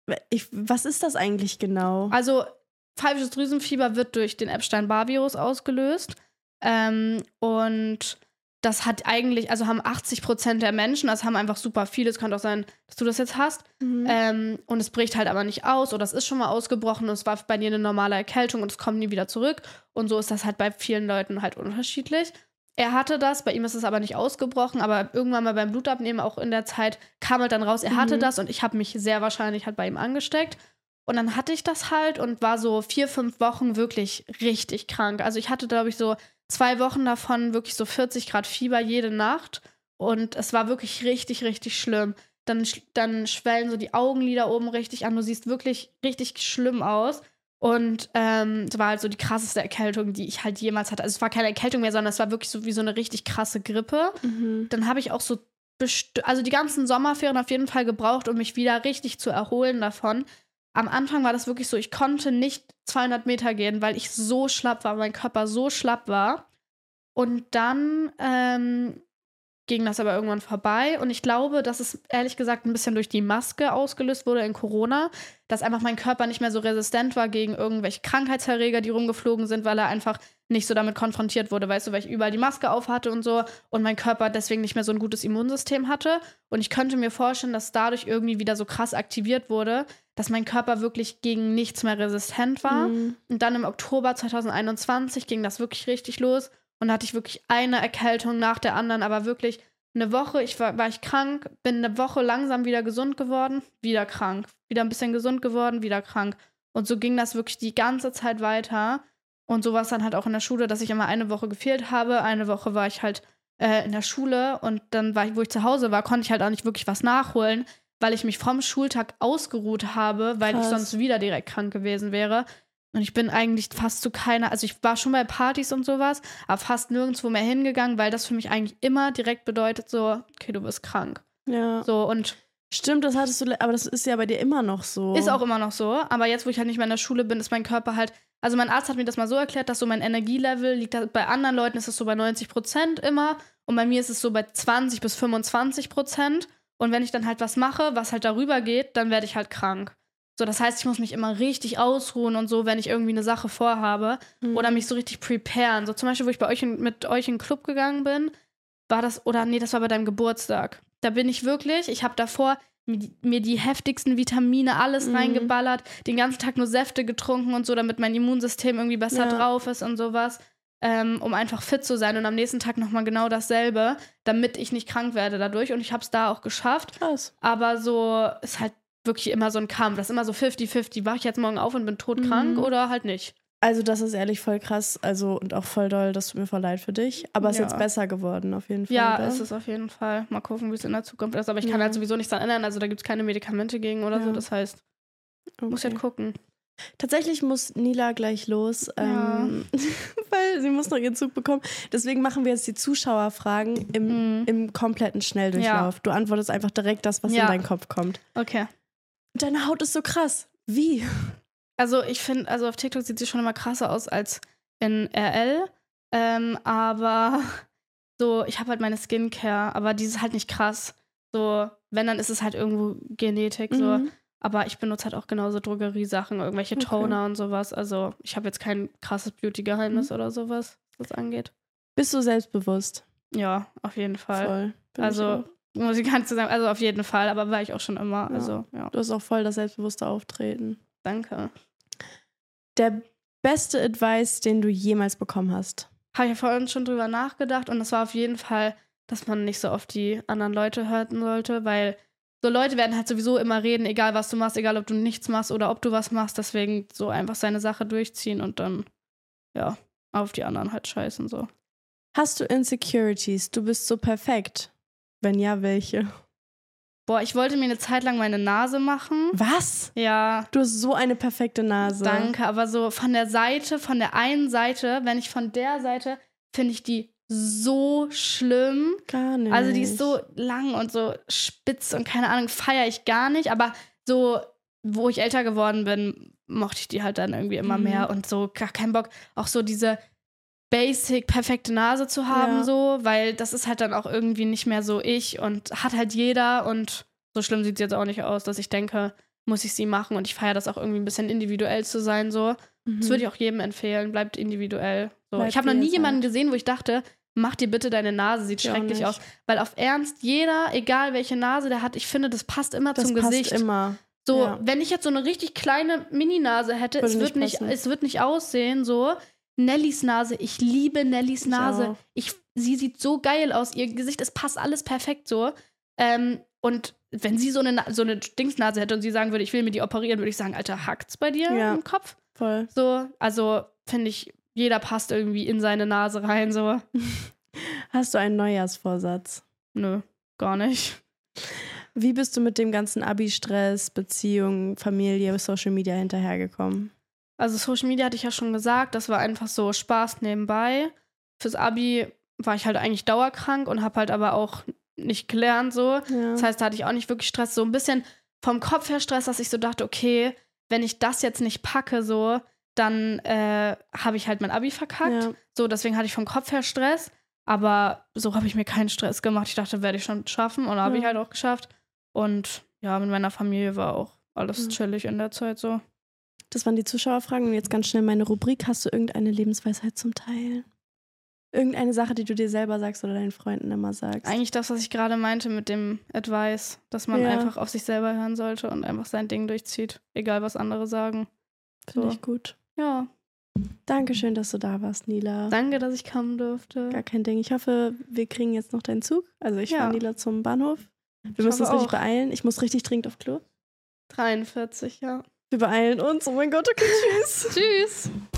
Ich, was ist das eigentlich genau? Also pfeifisches Drüsenfieber wird durch den Epstein-Barr-Virus ausgelöst. Ähm, und das hat eigentlich, also haben achtzig Prozent der Menschen, das haben einfach super viele, es könnte auch sein, dass du das jetzt hast. Mhm. Ähm, und es bricht halt aber nicht aus oder es ist schon mal ausgebrochen und es war bei dir eine normale Erkältung und es kommt nie wieder zurück. Und so ist das halt bei vielen Leuten halt unterschiedlich. Er hatte das, bei ihm ist es aber nicht ausgebrochen, aber irgendwann mal beim Blutabnehmen, auch in der Zeit, kam halt dann raus, er mhm. hatte das und ich habe mich sehr wahrscheinlich halt bei ihm angesteckt. Und dann hatte ich das halt und war so vier, fünf Wochen wirklich richtig krank. Also ich hatte, glaube ich, so zwei Wochen davon wirklich so vierzig Grad Fieber jede Nacht. Und es war wirklich richtig, richtig schlimm. Dann, dann schwellen so die Augenlider oben richtig an. Du siehst wirklich richtig schlimm aus. Und ähm, es war halt so die krasseste Erkältung, die ich halt jemals hatte. Also es war keine Erkältung mehr, sondern es war wirklich so wie so eine richtig krasse Grippe. Mhm. Dann habe ich auch so, best- also die ganzen Sommerferien auf jeden Fall gebraucht, um mich wieder richtig zu erholen davon. Am Anfang war das wirklich so, ich konnte nicht zweihundert Meter gehen, weil ich so schlapp war, mein Körper so schlapp war. Und dann ähm, ging das aber irgendwann vorbei. Und ich glaube, dass es ehrlich gesagt ein bisschen durch die Maske ausgelöst wurde in Corona, dass einfach mein Körper nicht mehr so resistent war gegen irgendwelche Krankheitserreger, die rumgeflogen sind, weil er einfach nicht so damit konfrontiert wurde, weißt du, weil ich überall die Maske auf hatte und so und mein Körper deswegen nicht mehr so ein gutes Immunsystem hatte. Und ich könnte mir vorstellen, dass dadurch irgendwie wieder so krass aktiviert wurde, dass mein Körper wirklich gegen nichts mehr resistent war. Mhm. Und dann im Oktober zwanzig einundzwanzig ging das wirklich richtig los. Und da hatte ich wirklich eine Erkältung nach der anderen, aber wirklich eine Woche, ich war, war ich krank, bin eine Woche langsam wieder gesund geworden, wieder krank, wieder ein bisschen gesund geworden, wieder krank. Und so ging das wirklich die ganze Zeit weiter. Und so war es dann halt auch in der Schule, dass ich immer eine Woche gefehlt habe. Eine Woche war ich halt äh, in der Schule und dann war ich, wo ich zu Hause war, konnte ich halt auch nicht wirklich was nachholen, weil ich mich vom Schultag ausgeruht habe, weil Krass. ich sonst wieder direkt krank gewesen wäre. Und ich bin eigentlich fast zu keiner, also ich war schon bei Partys und sowas, aber fast nirgendwo mehr hingegangen, weil das für mich eigentlich immer direkt bedeutet so, okay, du bist krank. Ja. So und Stimmt, das hattest du, aber das ist ja bei dir immer noch so. Ist auch immer noch so, aber jetzt, wo ich halt nicht mehr in der Schule bin, ist mein Körper halt, also mein Arzt hat mir das mal so erklärt, dass so mein Energielevel liegt, da, bei anderen Leuten ist es so bei neunzig Prozent immer und bei mir ist es so bei zwanzig bis fünfundzwanzig Prozent und wenn ich dann halt was mache, was halt darüber geht, dann werde ich halt krank. So, das heißt, ich muss mich immer richtig ausruhen und so, wenn ich irgendwie eine Sache vorhabe mhm. oder mich so richtig preparen. So zum Beispiel, wo ich bei euch in, mit euch in den Club gegangen bin, war das, oder nee, das war bei deinem Geburtstag. Da bin ich wirklich, ich habe davor mir die heftigsten Vitamine, alles mhm. reingeballert, den ganzen Tag nur Säfte getrunken und so, damit mein Immunsystem irgendwie besser ja. drauf ist und sowas, ähm, um einfach fit zu sein und am nächsten Tag nochmal genau dasselbe, damit ich nicht krank werde dadurch und ich habe es da auch geschafft. Krass. Aber so ist halt wirklich immer so ein Kampf. Das ist immer so fifty fifty. Wache ich jetzt morgen auf und bin todkrank mhm. oder halt nicht? Also das ist ehrlich voll krass. Also und auch voll doll, das tut mir voll leid für dich. Aber es ja. ist jetzt besser geworden auf jeden Fall. Ja, oder? ist es auf jeden Fall. Mal gucken, wie es in der Zukunft ist. Aber ich kann ja. halt sowieso nichts daran ändern. Also da gibt es keine Medikamente gegen oder ja. so. Das heißt, okay. muss halt gucken. Tatsächlich muss Nila gleich los, ja. ähm, weil sie muss noch ihren Zug bekommen. Deswegen machen wir jetzt die Zuschauerfragen im, mhm. im kompletten Schnelldurchlauf. Ja. Du antwortest einfach direkt das, was ja. in deinen Kopf kommt. Okay. Deine Haut ist so krass. Wie? Also ich finde, also auf TikTok sieht sie schon immer krasser aus als in R L. Ähm, aber so, ich habe halt meine Skincare, aber die ist halt nicht krass. So, wenn, dann ist es halt irgendwo Genetik. Mhm. So. Aber ich benutze halt auch genauso Drogeriesachen, irgendwelche okay. Toner und sowas. Also ich habe jetzt kein krasses Beauty-Geheimnis mhm. oder sowas, was das angeht. Bist du selbstbewusst? Ja, auf jeden Fall. Voll. Bin also muss ich gar nicht sagen, also auf jeden Fall, aber war ich auch schon immer. Ja. Also, ja. Du hast auch voll das selbstbewusste Auftreten. Danke. Der beste Advice, den du jemals bekommen hast? Habe ich ja vorhin schon drüber nachgedacht und das war auf jeden Fall, dass man nicht so oft die anderen Leute hören sollte, weil so Leute werden halt sowieso immer reden, egal was du machst, egal ob du nichts machst oder ob du was machst, deswegen so einfach seine Sache durchziehen und dann, ja, auf die anderen halt scheißen so. Hast du Insecurities? Du bist so perfekt. Wenn ja, welche? Boah, ich wollte mir eine Zeit lang meine Nase machen. Was? Ja. Du hast so eine perfekte Nase. Danke, aber so von der Seite, von der einen Seite, wenn ich von der Seite, finde ich die so schlimm. Gar nicht. Also die ist so lang und so spitz und keine Ahnung, feiere ich gar nicht. Aber so, wo ich älter geworden bin, mochte ich die halt dann irgendwie immer mhm. mehr und so gar keinen Bock. Auch so diese basic perfekte Nase zu haben, ja. so, weil das ist halt dann auch irgendwie nicht mehr so ich und hat halt jeder und so schlimm sieht es jetzt auch nicht aus, dass ich denke, muss ich sie machen. Und ich feiere das auch irgendwie ein bisschen individuell zu sein. So. Mhm. Das würde ich auch jedem empfehlen. Bleibt individuell. So. Bleibt ich habe noch nie jemanden gesehen, wo ich dachte, mach dir bitte deine Nase, sieht ich schrecklich aus. Weil auf Ernst, jeder, egal welche Nase der hat, ich finde, das passt immer das zum passt Gesicht. Immer. So, ja. wenn ich jetzt so eine richtig kleine Mini-Nase hätte, es wird, nicht, es wird nicht aussehen, so. Nellys Nase, ich liebe Nellys Nase. Ich, sie sieht so geil aus, ihr Gesicht, es passt alles perfekt so. Ähm, und wenn sie so eine, so eine Dingsnase hätte und sie sagen würde, ich will mir die operieren, würde ich sagen, Alter, hackt's bei dir ja, im Kopf? Voll. So, also finde ich, jeder passt irgendwie in seine Nase rein, so. Hast du einen Neujahrsvorsatz? Nö, gar nicht. Wie bist du mit dem ganzen Abi-Stress, Beziehung, Familie, Social Media hinterhergekommen? Also Social Media hatte ich ja schon gesagt, das war einfach so Spaß nebenbei. Fürs Abi war ich halt eigentlich dauerkrank und habe halt aber auch nicht gelernt so. Ja. Das heißt, da hatte ich auch nicht wirklich Stress. So ein bisschen vom Kopf her Stress, dass ich so dachte, okay, wenn ich das jetzt nicht packe, so, dann äh, habe ich halt mein Abi verkackt. Ja. So, deswegen hatte ich vom Kopf her Stress. Aber so habe ich mir keinen Stress gemacht. Ich dachte, werde ich schon schaffen. Und habe ja. ich halt auch geschafft. Und ja, mit meiner Familie war auch alles ja. chillig in der Zeit so. Das waren die Zuschauerfragen. Und jetzt ganz schnell meine Rubrik. Hast du irgendeine Lebensweisheit zum Teilen? Irgendeine Sache, die du dir selber sagst oder deinen Freunden immer sagst? Eigentlich das, was ich gerade meinte mit dem Advice. Dass man ja. einfach auf sich selber hören sollte und einfach sein Ding durchzieht. Egal, was andere sagen. Finde so. ich gut. Ja. Dankeschön, dass du da warst, Nila. Danke, dass ich kommen durfte. Gar kein Ding. Ich hoffe, wir kriegen jetzt noch deinen Zug. Also ich ja. fahre Nila zum Bahnhof. Wir ich müssen uns richtig beeilen. Ich muss richtig dringend auf Klo. dreiundvierzig, ja. Wir beeilen uns. Oh mein Gott, okay, tschüss. Tschüss.